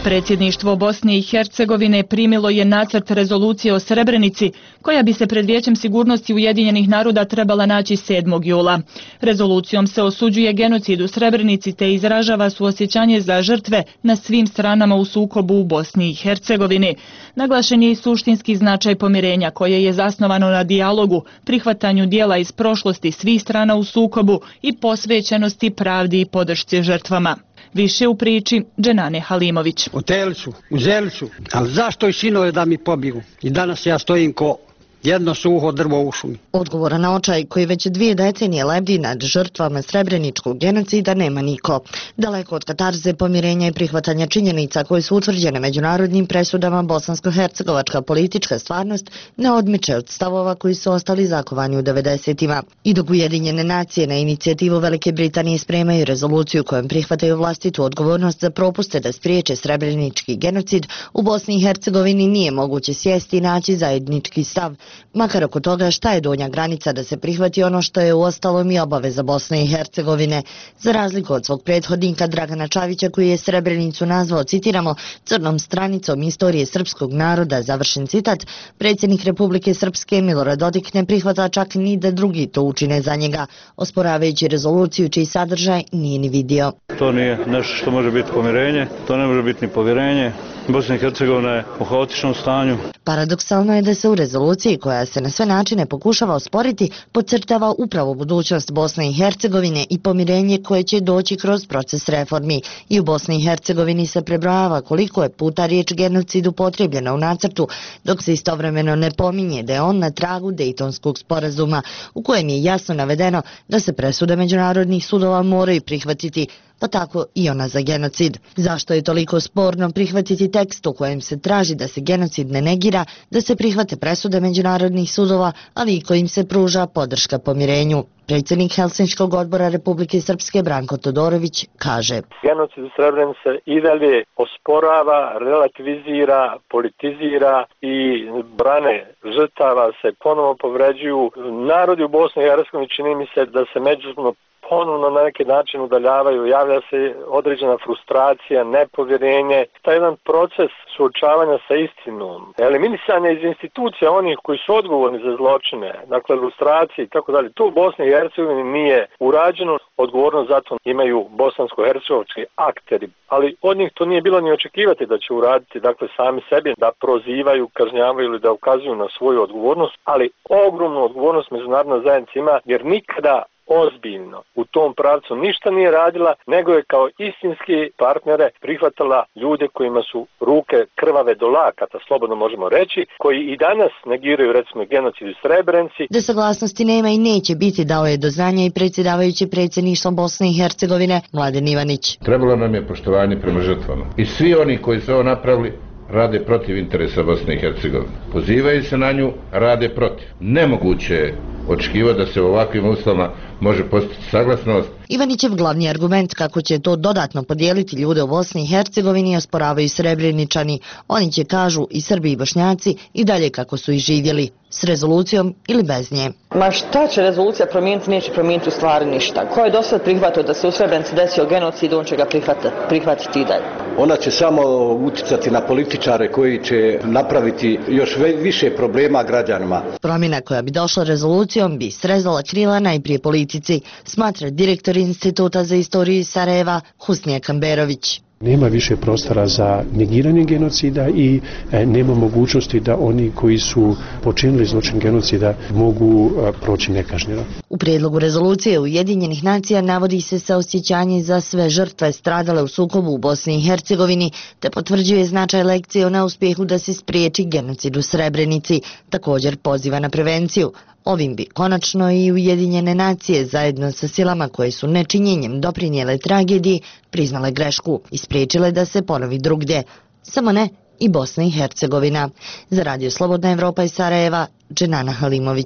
Speaker 8: Predsjedništvo Bosne i Hercegovine primilo je nacrt rezolucije o Srebrenici, koja bi se pred Vijećem sigurnosti Ujedinjenih naroda trebala naći 7. jula. Rezolucijom se osuđuje genocid u Srebrenici te izražava suosjećanje za žrtve na svim stranama u sukobu u Bosni i Hercegovini. Naglašen je i suštinski značaj pomirenja koje je zasnovano na dijalogu, prihvatanju dijela iz prošlosti svih strana u sukobu i posvećenosti pravdi i podršci žrtvama. Više u priči Dženane Halimović.
Speaker 14: Oteli su, uzeli su, ali zašto i sinove da mi pobiju? I danas ja stojim ko jedno suho drvo u šumi.
Speaker 15: Odgovora na očaj koji već 2 decenije lebdi nad žrtvama srebreničkog genocida nema niko. Daleko od katarze, pomirenja i prihvatanja činjenica koje su utvrđene međunarodnim presudama, bosansko-hercegovačka politička stvarnost ne odmiče od stavova koji su ostali zakovani u 90-ima. I dok Ujedinjene nacije na inicijativu Velike Britanije spremaju rezoluciju kojom prihvataju vlastitu odgovornost za propuste da spriječe srebrenički genocid, u Bosni i Hercegovini nije moguće sjesti i naći zajednički stav, makar oko toga šta je donja granica da se prihvati ono što je uostalom i obaveza Bosne i Hercegovine. Za razliku od svog prethodnika Dragana Čavića koji je Srebrenicu nazvao, citiramo, crnom stranicom istorije srpskog naroda, završen citat, predsjednik Republike Srpske Milorad Dodik ne prihvata čak ni da drugi to učine za njega, osporavajući rezoluciju čiji sadržaj nije ni vidio.
Speaker 10: To nije nešto što može biti pomirenje, to ne može biti ni povjerenje. Bosna i Hercegovina je u haotičnom stanju.
Speaker 15: Paradoksalno je da se u rezoluciji koja se na sve načine pokušava osporiti podcrtava upravo budućnost Bosne i Hercegovine i pomirenje koje će doći kroz proces reformi. I u Bosni i Hercegovini se prebrojava koliko je puta riječ genocid upotrijebljena u nacrtu, dok se istovremeno ne pominje da je on na tragu Dejtonskog sporazuma, u kojem je jasno navedeno da se presude međunarodnih sudova moraju prihvatiti, pa tako i ona za genocid. Zašto je toliko sporno prihvatiti tekst u kojem se traži da se genocid ne negira, da se prihvate presude međunarodnih sudova, ali i kojim se pruža podrška pomirenju? Predsjednik Helsinškog odbora Republike Srpske Branko Todorović kaže:
Speaker 16: genocid u Srebrenici i dalje osporava, relativizira, politizira i brane žrtava se ponovo povređuju. Narodi u Bosni i Hercegovini čini mi se da se međusobno ponovno na neki način udaljavaju, javlja se određena frustracija, nepovjerenje. Taj jedan proces suočavanja sa istinom, eliminisanje iz institucija onih koji su odgovorni za zločine, dakle lustracije i tako dalje, to u Bosni i Hercegovini nije urađeno, odgovornost zato imaju bosansko-hercegovački akteri, ali od njih to nije bilo ni očekivati da će uraditi, dakle sami sebi da prozivaju, kažnjavaju ili da ukazuju na svoju odgovornost, ali ogromnu odgovornost međunarodna zajednica ima jer nikada ozbiljno u tom pravcu ništa nije radila, nego je kao istinski partnere prihvatala ljude kojima su ruke krvave do lakata, slobodno možemo reći, koji i danas negiraju recimo genocid u Srebrenici.
Speaker 15: Da saglasnosti nema i neće biti, dao je do znanja i predsjedavajući predsjedništvom Bosne i Hercegovine Mladen Ivanić.
Speaker 17: Trebalo nam je poštovanje prema žrtvama i svi oni koji su ovo napravili rade protiv interesa Bosne i Hercegovine. Pozivaju se na nju, rade protiv. Nemoguće je očekivati da se u ovakvim uslovima može postići saglasnost.
Speaker 15: Ivanićev glavni argument kako će to dodatno podijeliti ljude u Bosni i Hercegovini osporavaju Srebreničani. Oni će, kažu, i Srbi i Bošnjaci i dalje kako su i živjeli, s rezolucijom ili bez nje.
Speaker 18: Ma šta će rezolucija promijeniti, neće promijeniti u stvari ništa. Ko je do sad prihvatio da se u Srebrenici desio genocid, on će ga prihvatiti i dalje.
Speaker 19: Ona će samo utjecati na političare koji će napraviti još više problema građanima.
Speaker 15: Promjena koja bi došla rezolucijom bi srezala krila najprije politici, smatra direktor Instituta za istoriju iz Sarajeva Husnija Kamberović.
Speaker 20: Nema više prostora za negiranje genocida i nema mogućnosti da oni koji su počinili zločin genocida mogu proći nekažnjeno.
Speaker 15: U prijedlogu rezolucije Ujedinjenih nacija navodi se saosjećanje za sve žrtve stradale u sukobu u Bosni i Hercegovini, te potvrđuje značaj lekcije o neuspjehu da se spriječi genocid u Srebrenici. Također poziva na prevenciju. Ovim bi konačno i Ujedinjene nacije zajedno sa silama koje su nečinjenjem doprinijele tragediji priznale grešku i spriječile da se ponovi drugdje. Samo ne i Bosna i Hercegovina. Za Radio Slobodna Evropa iz Sarajeva, Dženana Halimović.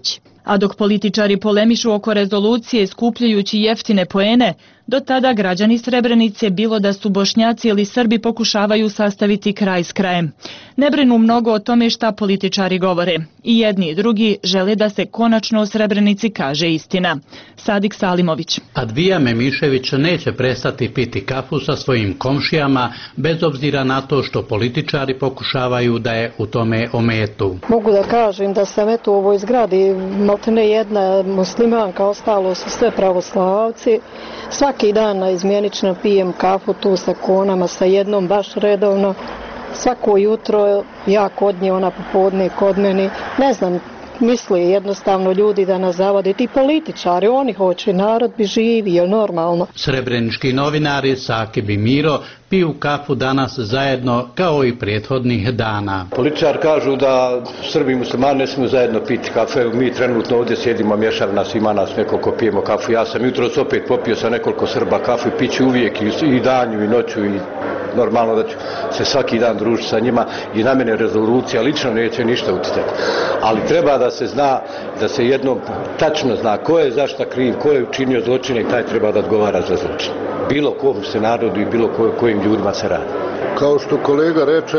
Speaker 8: A dok političari polemišu oko rezolucije skupljajući jeftine poene, do tada građani Srebrenice, bilo da su Bošnjaci ili Srbi, pokušavaju sastaviti kraj s krajem. Ne brinu mnogo o tome šta političari govore. I jedni i drugi žele da se konačno o Srebrenici kaže istina. Sadik Salimović.
Speaker 21: Advija Memišević neće prestati piti kafu sa svojim komšijama, bez obzira na to što političari pokušavaju da je u tome ometu.
Speaker 22: Mogu da kažem da sam u ovoj zgradi maltene jedna muslimanka, ostalo su sve pravoslavci. Svaki dan naizmjenično pijem kafu tu sa konama, sa jednom baš redovno. Svako jutro ja kod nje, ona popodne kod meni. Ne znam, misli jednostavno ljudi da nas zavode, ti političari, oni hoće, narod bi živio normalno.
Speaker 21: Srebrenički novinari Sakib i Miro piju kafu danas zajedno kao i prethodnih dana.
Speaker 19: Političar kažu da Srbi i muslimani ne smiju zajedno piti kafe. Mi trenutno ovdje sjedimo, mješava nas, ima nas nekoliko, pijemo kafu. Ja sam jutros opet popio sa nekoliko Srba kafu i piću uvijek i danju i noću i normalno da ću se svaki dan družiti sa njima i na mene rezolucija lično neće ništa utjecati. Ali treba da se zna, da se jednom tačno zna ko je zašta kriv, ko je učinio zločine i taj treba da odgovara za zločine. Bilo kom se narodu i bilo kojim ljudima se radi.
Speaker 23: Kao što kolega reče,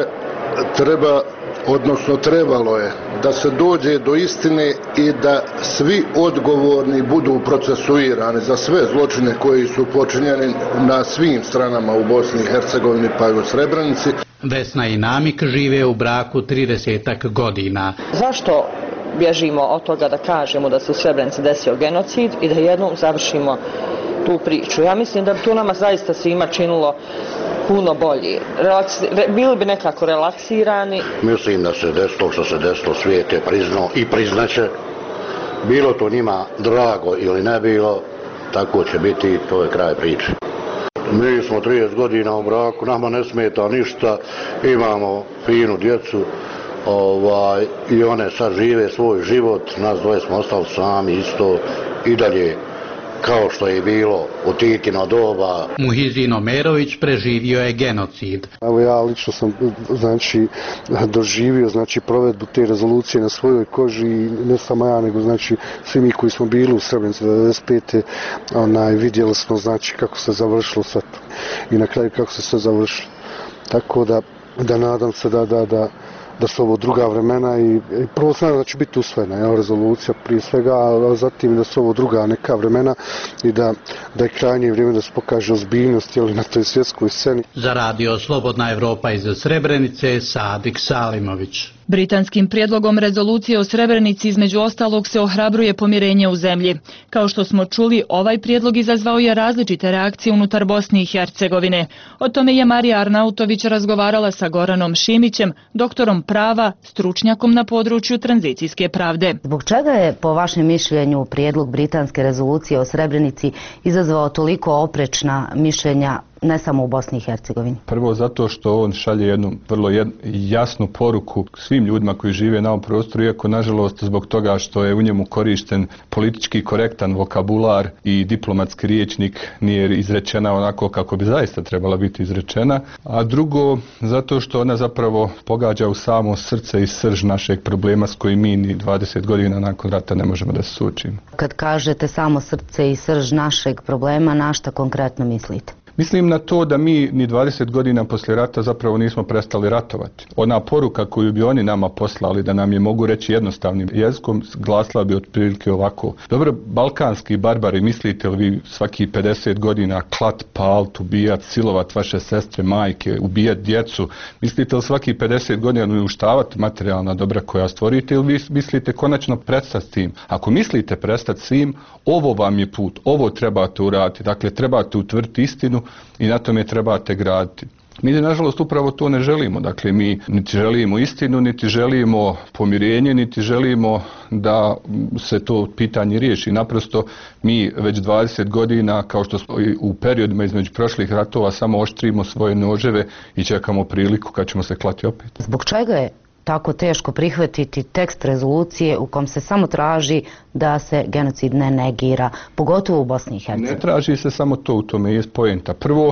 Speaker 23: trebalo je da se dođe do istine i da svi odgovorni budu procesuirani za sve zločine koji su počinjeni na svim stranama u Bosni i Hercegovini pa i u Srebrenici.
Speaker 21: Vesna i Namik žive u braku 30 godina.
Speaker 18: Zašto bježimo od toga da kažemo da se u Srebrenici desio genocid i da jednom završimo tu priču? Ja mislim da bi to nama zaista svima činilo puno bolje. Bili bi nekako relaksirani.
Speaker 24: Mislim da se desilo što se desilo, svijet je priznao i priznaće. Bilo to njima drago ili ne bilo, tako će biti, to je kraj priče. Mi smo 30 godina u braku, nama ne smeta ništa, imamo finu djecu i one sad žive svoj život, nas dvoje smo ostali sami isto i dalje kao što je bilo u Titino doba.
Speaker 21: Muhizin Omerović preživio je genocid.
Speaker 23: Evo ja lično sam doživio provedbu te rezolucije na svojoj koži i ne samo ja nego svi mi koji smo bili u Srebrenici 95. Vidjeli smo kako se završilo sve to i na kraju kako se sve završilo. Tako da nadam se da su ovo druga vremena i prvo sam da će biti usvojena rezolucija prije svega, a zatim da su ovo druga neka vremena i da je krajnje vrijeme da se pokaže ozbiljnost na toj svjetskoj sceni.
Speaker 21: Za radio Slobodna Evropa iz Srebrenice, Sadik Salimović.
Speaker 8: Britanskim prijedlogom rezolucije o Srebrenici između ostalog se ohrabruje pomirenje u zemlji. Kao što smo čuli, ovaj prijedlog izazvao je različite reakcije unutar Bosne i Hercegovine. O tome je Marija Arnautović razgovarala sa Goranom Šimićem, doktorom prava, stručnjakom na području tranzicijske pravde.
Speaker 25: Zbog čega je, po vašem mišljenju, prijedlog britanske rezolucije o Srebrenici izazvao toliko oprečna mišljenja ne samo u Bosni i Hercegovini?
Speaker 26: Prvo zato što on šalje jednu vrlo jasnu poruku svim ljudima koji žive na ovom prostoru, iako nažalost zbog toga što je u njemu korišten politički korektan vokabular i diplomatski riječnik nije izrečena onako kako bi zaista trebala biti izrečena, a drugo zato što ona zapravo pogađa u samo srce i srž našeg problema s kojim mi ni 20 godina nakon rata ne možemo da se suočimo.
Speaker 25: Kad kažete samo srce i srž našeg problema, na šta konkretno mislite?
Speaker 26: Mislim na to da mi ni 20 godina poslije rata zapravo nismo prestali ratovati. Ona poruka koju bi oni nama poslali, da nam je mogu reći jednostavnim jezikom, glasila bi otprilike ovako. Dobro, balkanski barbari, mislite li vi svaki 50 godina klat, palt, ubijat, silovat vaše sestre, majke, ubijat djecu? Mislite li svaki 50 godina uništavati materijalna dobra koja stvorite ili vi mislite konačno prestati s tim? Ako mislite prestati s tim, ovo vam je put, ovo trebate uraditi. Dakle, trebate utvrditi istinu i na tome trebate graditi. Mi, nažalost, upravo to ne želimo. Dakle, mi niti želimo istinu, niti želimo pomirenje, niti želimo da se to pitanje riješi. Naprosto, mi već 20 godina, kao što smo u periodima između prošlih ratova, samo oštrimo svoje noževe i čekamo priliku kad ćemo se klati opet.
Speaker 25: Zbog čega je tako teško prihvatiti tekst rezolucije u kom se samo traži da se genocid ne negira, pogotovo u Bosni i Hercegovini?
Speaker 26: Ne traži se samo to, u tome je poenta. Prvo,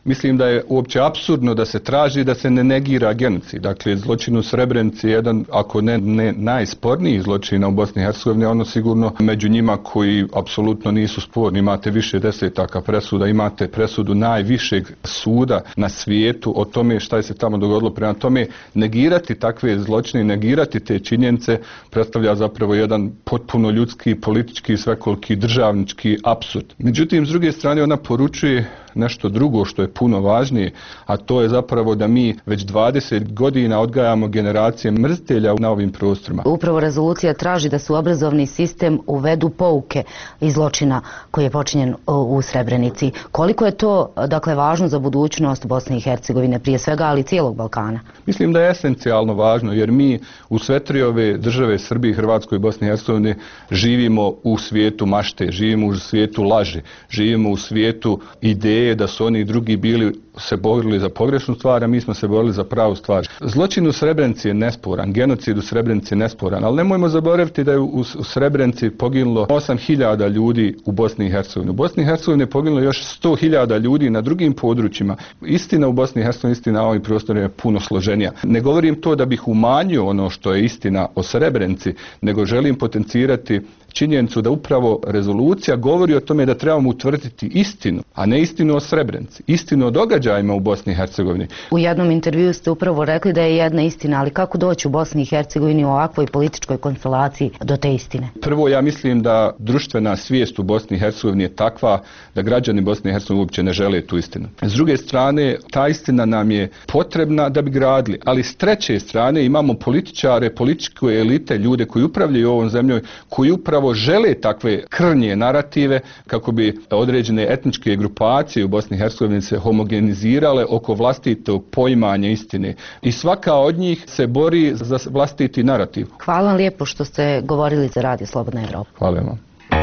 Speaker 26: Mislim da je uopće apsurdno da se traži da se ne negira genocid. Dakle, zločin u Srebrenici je jedan, ako ne najsporniji zločina u Bosni i Hercegovini, ono sigurno među njima koji apsolutno nisu sporni. Imate više desetaka presuda, imate presudu najvišeg suda na svijetu o tome šta je se tamo dogodilo. Prema tome, negirati takve zločine, negirati te činjenice predstavlja zapravo jedan potpuno ljudski, politički, svekoliki, državnički apsurd. Međutim, s druge strane, ona poručuje nešto drugo što je puno važnije, a to je zapravo da mi već 20 godina odgajamo generacije mrzitelja na ovim prostorima.
Speaker 25: Upravo rezolucija traži da se u obrazovni sistem uvedu pouke iz zločina koji je počinjen u Srebrenici. Koliko je to, dakle, važno za budućnost Bosne i Hercegovine prije svega, ali i cijelog Balkana?
Speaker 26: Mislim da je esencijalno važno, jer mi u sve tri ove države, Srbiji, Hrvatskoj i Bosni i Hercegovini, živimo u svijetu mašte, živimo u svijetu laži, živimo u svijetu ideje da su oni drugi bili se borili za pogrešnu stvar, a mi smo se borili za pravu stvar. Zločin u Srebrenici je nesporan, genocid u Srebrenici je nesporan, ali nemojmo zaboraviti da je u Srebrenici poginulo 8.000 ljudi u Bosni i Hercegovini. U Bosni i Hercegovini je poginulo još 100.000 ljudi na drugim područjima. Istina u Bosni i Hercegovini, istina na ovim prostorima je puno složenija. Ne govorim to da bih umanjio ono što je istina o Srebrenici, nego želim potencirati činjenicu da upravo rezolucija govori o tome da trebamo utvrditi istinu, a ne istinu o Srebrenici, istinu o događajima u Bosni i Hercegovini.
Speaker 25: U jednom intervjuu ste upravo rekli da je jedna istina, ali kako doći u Bosni i Hercegovini u ovakvoj političkoj konstelaciji do te istine?
Speaker 26: Prvo, ja mislim da društvena svijest u Bosni i Hercegovini je takva da građani Bosne i Hercegovine uopće ne žele tu istinu. S druge strane, ta istina nam je potrebna da bi gradili, ali s treće strane imamo političare, političke elite, ljude koji upravljaju ovom zemljom, koji upravo žele takve krnje narative kako bi određene etničke grupacije u Bosni i Hercegovini se homogenizirale oko vlastitog poimanja istine. I svaka od njih se bori za vlastiti narativ.
Speaker 25: Hvala vam lijepo što ste govorili za Radio Slobodna Evropa.
Speaker 26: Hvala vam.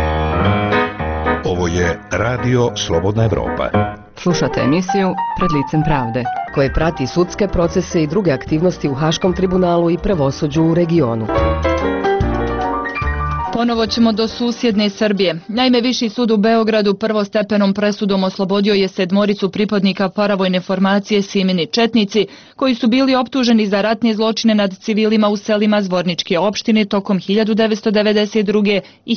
Speaker 2: Ovo je Radio Slobodna Evropa.
Speaker 1: Slušate emisiju Pred licem pravde, koje prati sudske procese i druge aktivnosti u Haškom tribunalu i pravosuđu u regionu.
Speaker 8: Ponovo ćemo do susjedne Srbije. Naime, Viši sud u Beogradu prvostepenom presudom oslobodio je 7 pripadnika paravojne formacije Simini četnici, koji su bili optuženi za ratne zločine nad civilima u selima Zvorničke opštine tokom 1992. i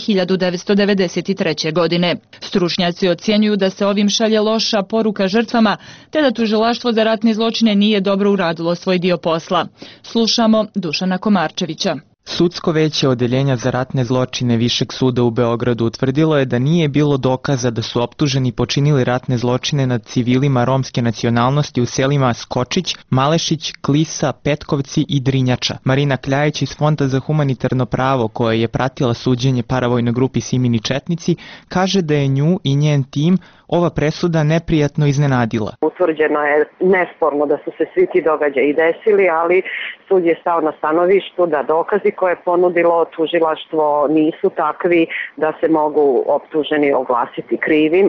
Speaker 8: 1993. godine. Stručnjaci ocjenjuju da se ovim šalje loša poruka žrtvama, te da tužilaštvo za ratne zločine nije dobro uradilo svoj dio posla. Slušamo Dušana Komarčevića.
Speaker 3: Sudsko veće odeljenja za ratne zločine Višeg suda u Beogradu utvrdilo je da nije bilo dokaza da su optuženi počinili ratne zločine nad civilima romske nacionalnosti u selima Skočić, Malešić, Klisa, Petkovci i Drinjača. Marina Kljajić iz Fonda za humanitarno pravo, koja je pratila suđenje paravojnoj grupi Simini četnici, kaže da je nju i njen tim ova presuda neprijatno iznenadila.
Speaker 4: Utvrđeno je nesporno da su se svi ti događaji desili, ali sud je stao na stanovištu da dokazi koje je ponudilo tužilaštvo nisu takvi da se mogu optuženi oglasiti krivim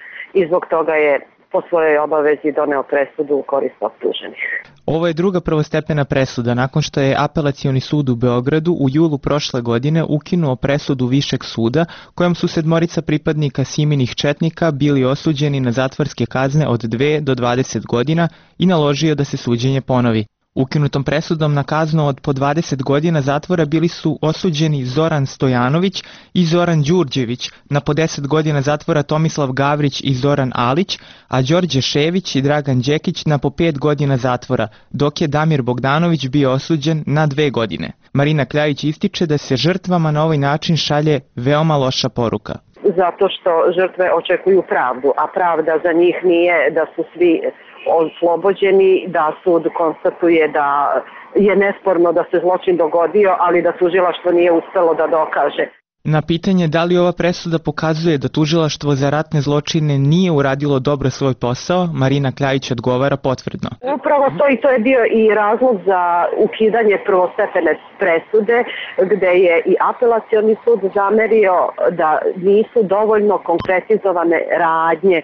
Speaker 4: i zbog toga je po svojoj obavezi doneo presudu u korist optuženih.
Speaker 3: Ovo je druga prvostepena presuda nakon što je Apelacioni sud u Beogradu u julu prošle godine ukinuo presudu Višeg suda kojom su 7 pripadnika Siminih četnika bili osuđeni na zatvorske kazne od 2 do 20 godina i naložio da se suđenje ponovi. Ukinutom presudom na kaznu od po 20 godina zatvora bili su osuđeni Zoran Stojanović i Zoran Đurđević, na po 10 godina zatvora Tomislav Gavrić i Zoran Alić, a Đorđe Šević i Dragan Đekić na po 5 godina zatvora, dok je Damir Bogdanović bio osuđen na 2 godine. Marina Kljajić ističe da se žrtvama na ovaj način šalje veoma loša poruka.
Speaker 4: Zato što žrtve očekuju pravdu, a pravda za njih nije da su svi oslobođeni, da sud konstatuje da je nesporno da se zločin dogodio, ali da tužilaštvo nije uspelo da dokaže.
Speaker 3: Na pitanje da li ova presuda pokazuje da tužilaštvo za ratne zločine nije uradilo dobro svoj posao, Marina Kljajić odgovara potvrdno.
Speaker 4: Upravo to i to je bio i razlog za ukidanje prvostepene presude, gde je i Apelacioni sud zamerio da nisu dovoljno konkretizovane radnje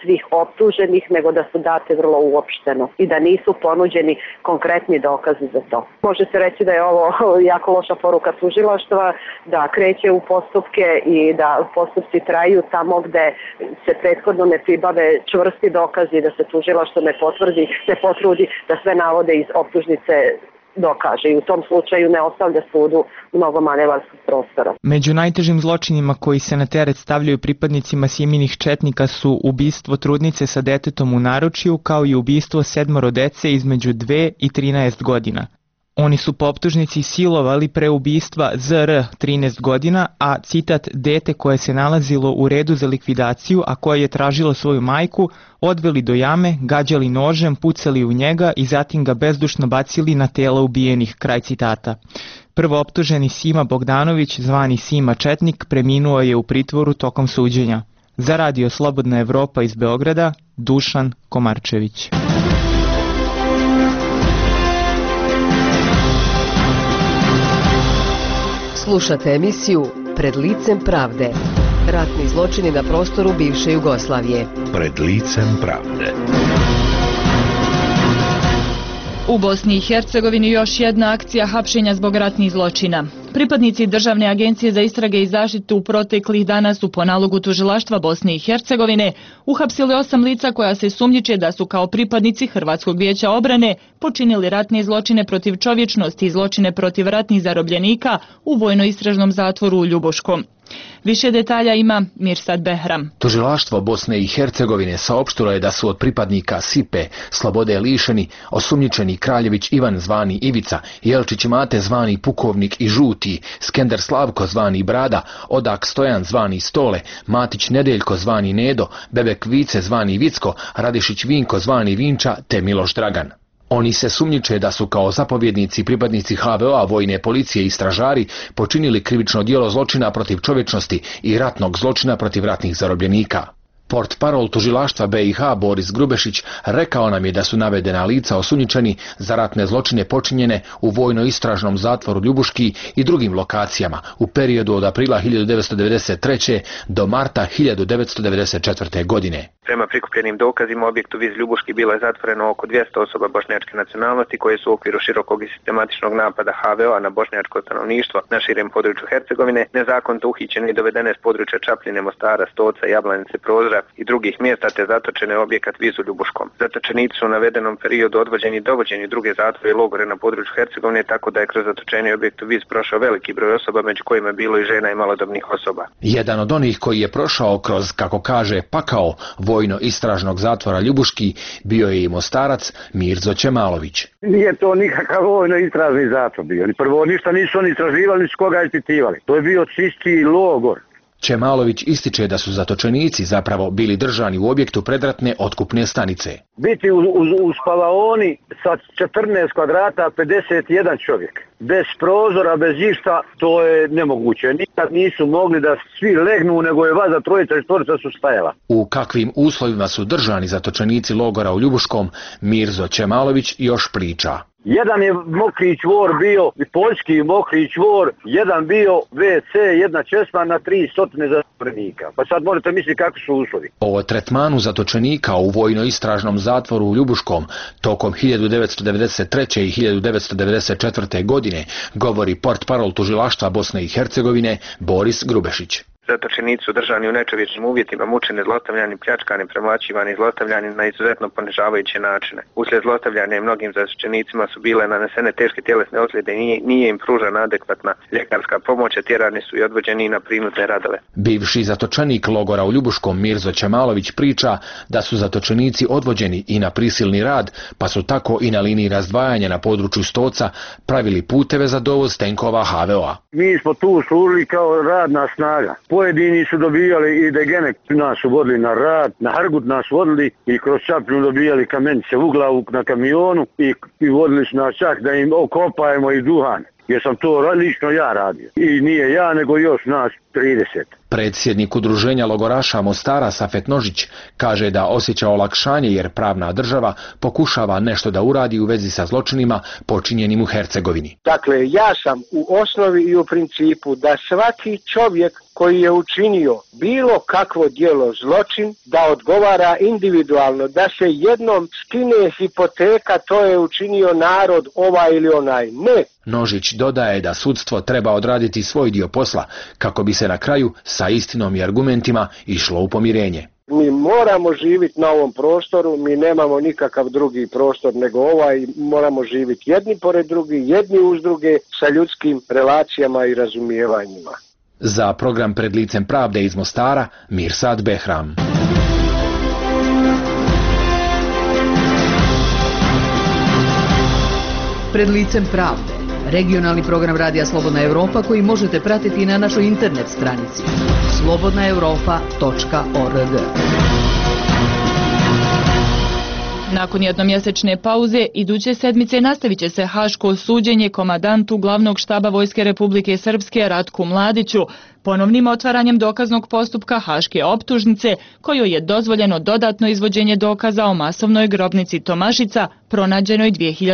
Speaker 4: svih optuženih, nego da su date vrlo uopšteno i da nisu ponuđeni konkretni dokazi za to. Može se reći da je ovo jako loša poruka tužilaštva, da kreće u postupke i da postupci traju tamo gde se prethodno ne pribave čvrsti dokazi, da se tužilaštvo ne potrudi da sve navode iz optužnice dokaže i u tom slučaju ne ostavlja sudu mnogo manevarskog prostora.
Speaker 3: Među najtežim zločinima koji se na teret stavljaju pripadnicima Siminih četnika su ubistvo trudnice sa detetom u naručju, kao i ubistvo 7 dece između 2 i 13 godina. Oni su po optužnici silovali pre ubistva ZR 13 godina, a citat dete koje se nalazilo u redu za likvidaciju, a koje je tražilo svoju majku, odveli do jame, gađali nožem, pucali u njega i zatim ga bezdušno bacili na tela ubijenih, kraj citata. Prvo optuženi Sima Bogdanović, zvani Sima Četnik, preminuo je u pritvoru tokom suđenja. Za Radio Slobodna Evropa iz Beograda, Dušan Komarčević.
Speaker 1: Slušate emisiju Pred licem pravde. Ratni zločini na prostoru bivše Jugoslavije.
Speaker 2: Pred licem pravde.
Speaker 8: U Bosni i Hercegovini još jedna akcija hapšenja zbog ratnih zločina. Pripadnici Državne agencije za istrage i zaštitu u proteklih dana su po nalogu tužilaštva Bosne i Hercegovine uhapsili 8 lica koja se sumnjiče da su kao pripadnici Hrvatskog vijeća obrane počinili ratne zločine protiv čovječnosti i zločine protiv ratnih zarobljenika u vojno-istražnom zatvoru u Ljubuškom. Više detalja ima Mirsad Behram.
Speaker 5: Tužilaštvo Bosne i Hercegovine saopštilo je da su od pripadnika SIPE slobode lišeni osumnjičeni Kraljević Ivan zvani Ivica, Jelčić Mate zvani Pukovnik i Žuti, Skender Slavko zvani Brada, Odak Stojan zvani Stole, Matić Nedeljko zvani Nedo, Bebek Vice zvani Vicko, Radišić Vinko zvani Vinča te Miloš Dragan. Oni se sumnjiče da su kao zapovjednici pripadnici HVO-a, vojne policije i stražari počinili krivično djelo zločina protiv čovječnosti i ratnog zločina protiv ratnih zarobljenika. Portparol tužilaštva BiH Boris Grubešić rekao nam je da su navedena lica osumnjičeni za ratne zločine počinjene u vojno-istražnom zatvoru Ljubuški i drugim lokacijama u periodu od aprila 1993. do marta 1994. godine.
Speaker 6: Prema prikupljenim dokazima, objektu Viz Ljubuški bilo je zatvoreno oko 200 osoba bošnjačke nacionalnosti koje su u okviru širokog i sistematičnog napada HVO-a na bošnjačko stanovništvo na širem području Hercegovine nezakonito uhićene i dovedene s područja Čapljine, Mostara, Stoca, Jablanice, Prozora i drugih mjesta te zatočene objekat Viz u Ljubuškom. Zatočenici su u navedenom periodu odvođeni i dovođeni druge zatvore i logore na području Hercegovine, tako da je kroz zatočeni objektu Viz prošao veliki broj osoba, među kojima je bilo i žena i malodobnih osoba.
Speaker 5: Jedan od onih koji je prošao kroz, kako kaže, pakao vojno-istražnog zatvora Ljubuški bio je i Mostarac Mirzo Čemalović.
Speaker 7: Nije to nikakav vojno-istražni zatvor bio. Prvo ništa nisu oni istraživali, ni s koga ispitivali. To je bio čisti logor.
Speaker 5: Čemalović ističe da su zatočenici zapravo bili držani u objektu predratne otkupne stanice.
Speaker 7: Biti u spavaoni sa 14 kvadrata 51 čovjek. Bez prozora, bez išta, to je nemoguće. Nikad nisu mogli da svi legnu, nego je valjda trojica i četvorica su stajala.
Speaker 5: U kakvim uslovima su držani zatočenici logora u Ljubuškom, Mirzo Čemalović još priča.
Speaker 7: Jedan je mokri čvor bio, poljski mokri čvor, jedan bio WC, jedna česma na 300 zatvorenika. Pa sad možete misliti kako su uslovi.
Speaker 5: O tretmanu zatočenika u vojno-istražnom zatvoru u Ljubuškom tokom 1993. i 1994. godine govori portparol tužilaštva Bosne i Hercegovine Boris Grubešić.
Speaker 6: Zatočenici su držani u nečovječnim uvjetima, mučeni, zlostavljani, pljačkani, premlaćivani i zlostavljani na izuzetno ponižavajuće načine. Uslijed zlostavljanja mnogim zatočenicima su bile nanesene teške tjelesne ozljede i nije im pružana adekvatna ljekarska pomoć, a tjerani su i odvođeni na prinudne radove.
Speaker 5: Bivši zatočenik logora u Ljubuškom Mirzo Čemalović priča da su zatočenici odvođeni i na prisilni rad, pa su tako i na liniji razdvajanja na području Stoca pravili puteve za dovoz tenkova HVO-a.
Speaker 7: Mi smo tu služili kao radna snaga. Pojedini su dobijali i Degenek nas su vodili na rad, na Hargut nas vodili i kroz Čapljinu dobijali kamenice u glavu na kamionu i vodili su nas čak da im okopajemo i duhan. Jer sam to lično ja radio. I nije ja, nego još nas 30.
Speaker 5: Predsjednik udruženja logoraša Mostara Safet Nožić kaže da osjeća olakšanje jer pravna država pokušava nešto da uradi u vezi sa zločinima počinjenim u Hercegovini.
Speaker 9: Dakle, ja sam u osnovi i u principu da svaki čovjek koji je učinio bilo kakvo djelo zločin da odgovara individualno, da se jednom skine hipoteka to je učinio narod ovaj ili onaj. Ne.
Speaker 5: Nožić dodaje da sudstvo treba odraditi svoj dio posla kako bi se na kraju sa istinom i argumentima išlo u pomirenje.
Speaker 9: Mi moramo živjeti na ovom prostoru, mi nemamo nikakav drugi prostor nego ovaj, moramo živjeti jedni pored drugi, jedni uz druge sa ljudskim relacijama i razumijevanjima.
Speaker 5: Za program Pred licem pravde iz Mostara, Mirsad Behram.
Speaker 10: Pred licem pravde, regionalni program Radija Slobodna Evropa koji možete pratiti na našoj internet stranici slobodnaevropa.org.
Speaker 8: Nakon jednomjesečne pauze, iduće sedmice nastavit će se haško suđenje komandantu glavnog štaba Vojske Republike Srpske Ratku Mladiću, ponovnim otvaranjem dokaznog postupka haške optužnice, kojoj je dozvoljeno dodatno izvođenje dokaza o masovnoj grobnici Tomašica, pronađenoj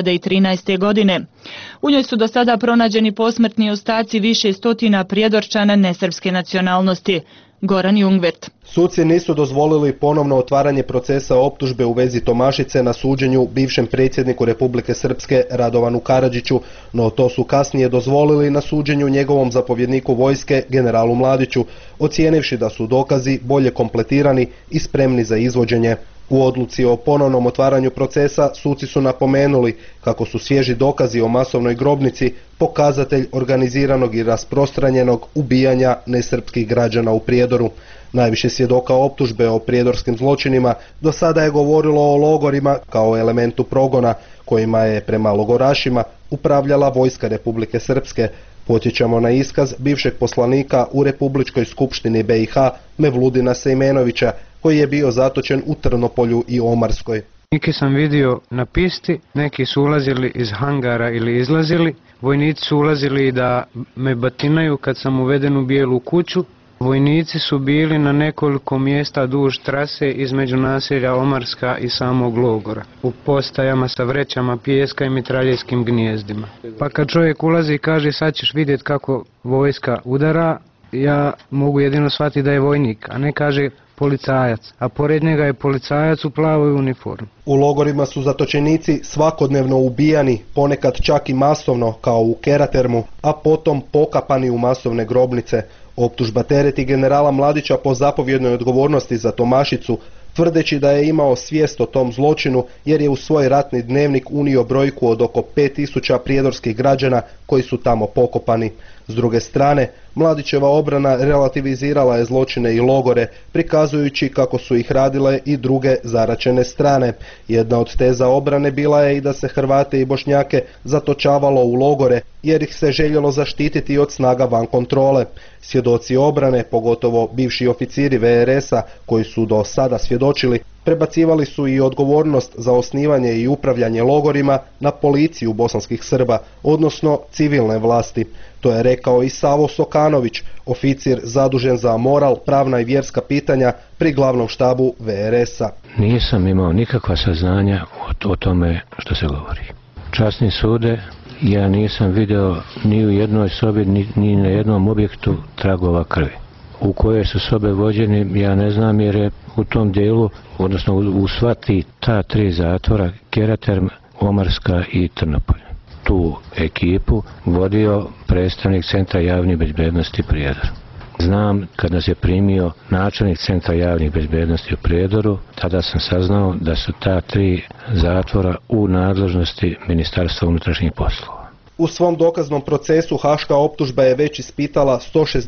Speaker 8: 2013. godine. U njoj su do sada pronađeni posmrtni ostaci više stotina Prijedorčana nesrpske nacionalnosti. Goran Jungvert.
Speaker 11: Suci nisu dozvolili ponovno otvaranje procesa optužbe u vezi Tomašice na suđenju bivšem predsjedniku Republike Srpske Radovanu Karadžiću, no to su kasnije dozvolili na suđenju njegovom zapovjedniku vojske generalu Mladiću, ocijenivši da su dokazi bolje kompletirani i spremni za izvođenje. U odluci o ponovnom otvaranju procesa suci su napomenuli kako su svježi dokazi o masovnoj grobnici pokazatelj organiziranog i rasprostranjenog ubijanja nesrpskih građana u Prijedoru. Najviše svjedoka optužbe o prijedorskim zločinima do sada je govorilo o logorima kao elementu progona kojima je prema logorašima upravljala Vojska Republike Srpske. Podsjećamo na iskaz bivšeg poslanika u Republičkoj skupštini BiH Mevludina Sejmenovića koji je bio zatočen u Trnopolju i Omarskoj.
Speaker 12: Neki sam vidio na pisti, neki su ulazili iz hangara ili izlazili, vojnici su ulazili da me batinaju kad sam uveden u Bijelu kuću. Vojnici su bili na nekoliko mjesta duž trase između naselja Omarska i samog logora, u postajama sa vrećama pijeska i mitraljejskim gnijezdima. Pa kad čovjek ulazi i kaže sad ćeš vidjeti kako vojska udara, ja mogu jedino shvatiti da je vojnik, a ne kaže policajac, a pored njega je policajac u plavoj uniformi.
Speaker 11: U logorima su zatočenici svakodnevno ubijani, ponekad čak i masovno kao u Keratermu, a potom pokapani u masovne grobnice. Optužba tereti generala Mladića po zapovjednoj odgovornosti za Tomašicu, tvrdeći da je imao svijest o tom zločinu jer je u svoj ratni dnevnik unio brojku od oko 5000 prijedorskih građana koji su tamo pokopani. S druge strane, Mladićeva obrana relativizirala je zločine i logore, prikazujući kako su ih radile i druge zaraćene strane. Jedna od teza obrane bila je i da se Hrvate i Bošnjake zatočavalo u logore, jer ih se željelo zaštititi od snaga van kontrole. Svjedoci obrane, pogotovo bivši oficiri VRS-a koji su do sada svjedočili, prebacivali su i odgovornost za osnivanje i upravljanje logorima na policiju bosanskih Srba, odnosno civilne vlasti. To je rekao i Savo Sokanović, oficir zadužen za moral, pravna i vjerska pitanja pri glavnom štabu VRS-a.
Speaker 13: Nisam imao nikakva saznanja o tome što se govori. Časni sude, ja nisam video ni u jednoj sobi, ni na jednom objektu tragova krvi. U koje su sobe vođeni, ja ne znam, jer je u tom dijelu, odnosno u sva ta tri zatvora, Keraterm, Omarska i Trnopolj. Tu ekipu vodio predstavnik Centra javnih bezbednosti Prijedor. Znam, kad nas je primio načelnik Centra javnih bezbednosti u Prijedoru, tada sam saznao da su ta tri zatvora u nadležnosti Ministarstva unutrašnjih poslova.
Speaker 11: U svom dokaznom procesu haška optužba je već ispitala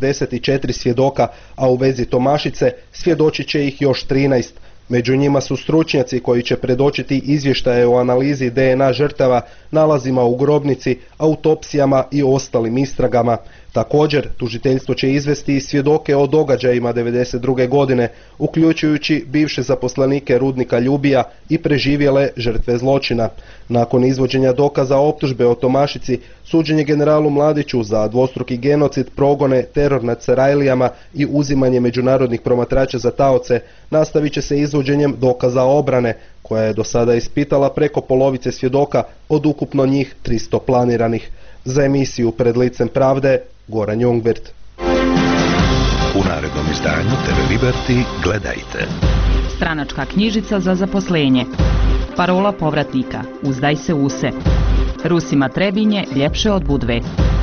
Speaker 11: 164 svjedoka, a u vezi Tomašice svjedočit će ih još 13. Među njima su stručnjaci koji će predočiti izvještaje o analizi DNA žrtava, nalazima u grobnici, autopsijama i ostalim istragama. Također, tužiteljstvo će izvesti i svjedoke o događajima 1992. godine, uključujući bivše zaposlenike rudnika Ljubija i preživjele žrtve zločina. Nakon izvođenja dokaza optužbe o Tomašici, suđenje generalu Mladiću za dvostruki genocid, progone, teror nad Sarajlijama i uzimanje međunarodnih promatrača za taoce nastavit će se izvođenjem dokaza obrane, koja je do sada ispitala preko polovice svjedoka od ukupno njih 300 planiranih. Za emisiju Pred licem pravde, Goran Jungvert.
Speaker 2: U narednom izdanju TV Liberty gledajte.
Speaker 14: Stranačka knjižica za zaposlenje. Parola povratnika, uzdaj se use. Rusima Trebinje ljepše od Budve.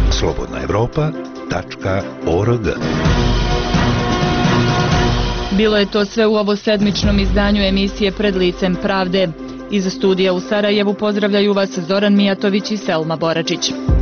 Speaker 2: slobodnaevropa.org.
Speaker 8: Bilo je to sve u ovo sedmičnom izdanju emisije Pred licem pravde. Iz studija u Sarajevu pozdravljaju vas Zoran Mijatović i Selma Boračić.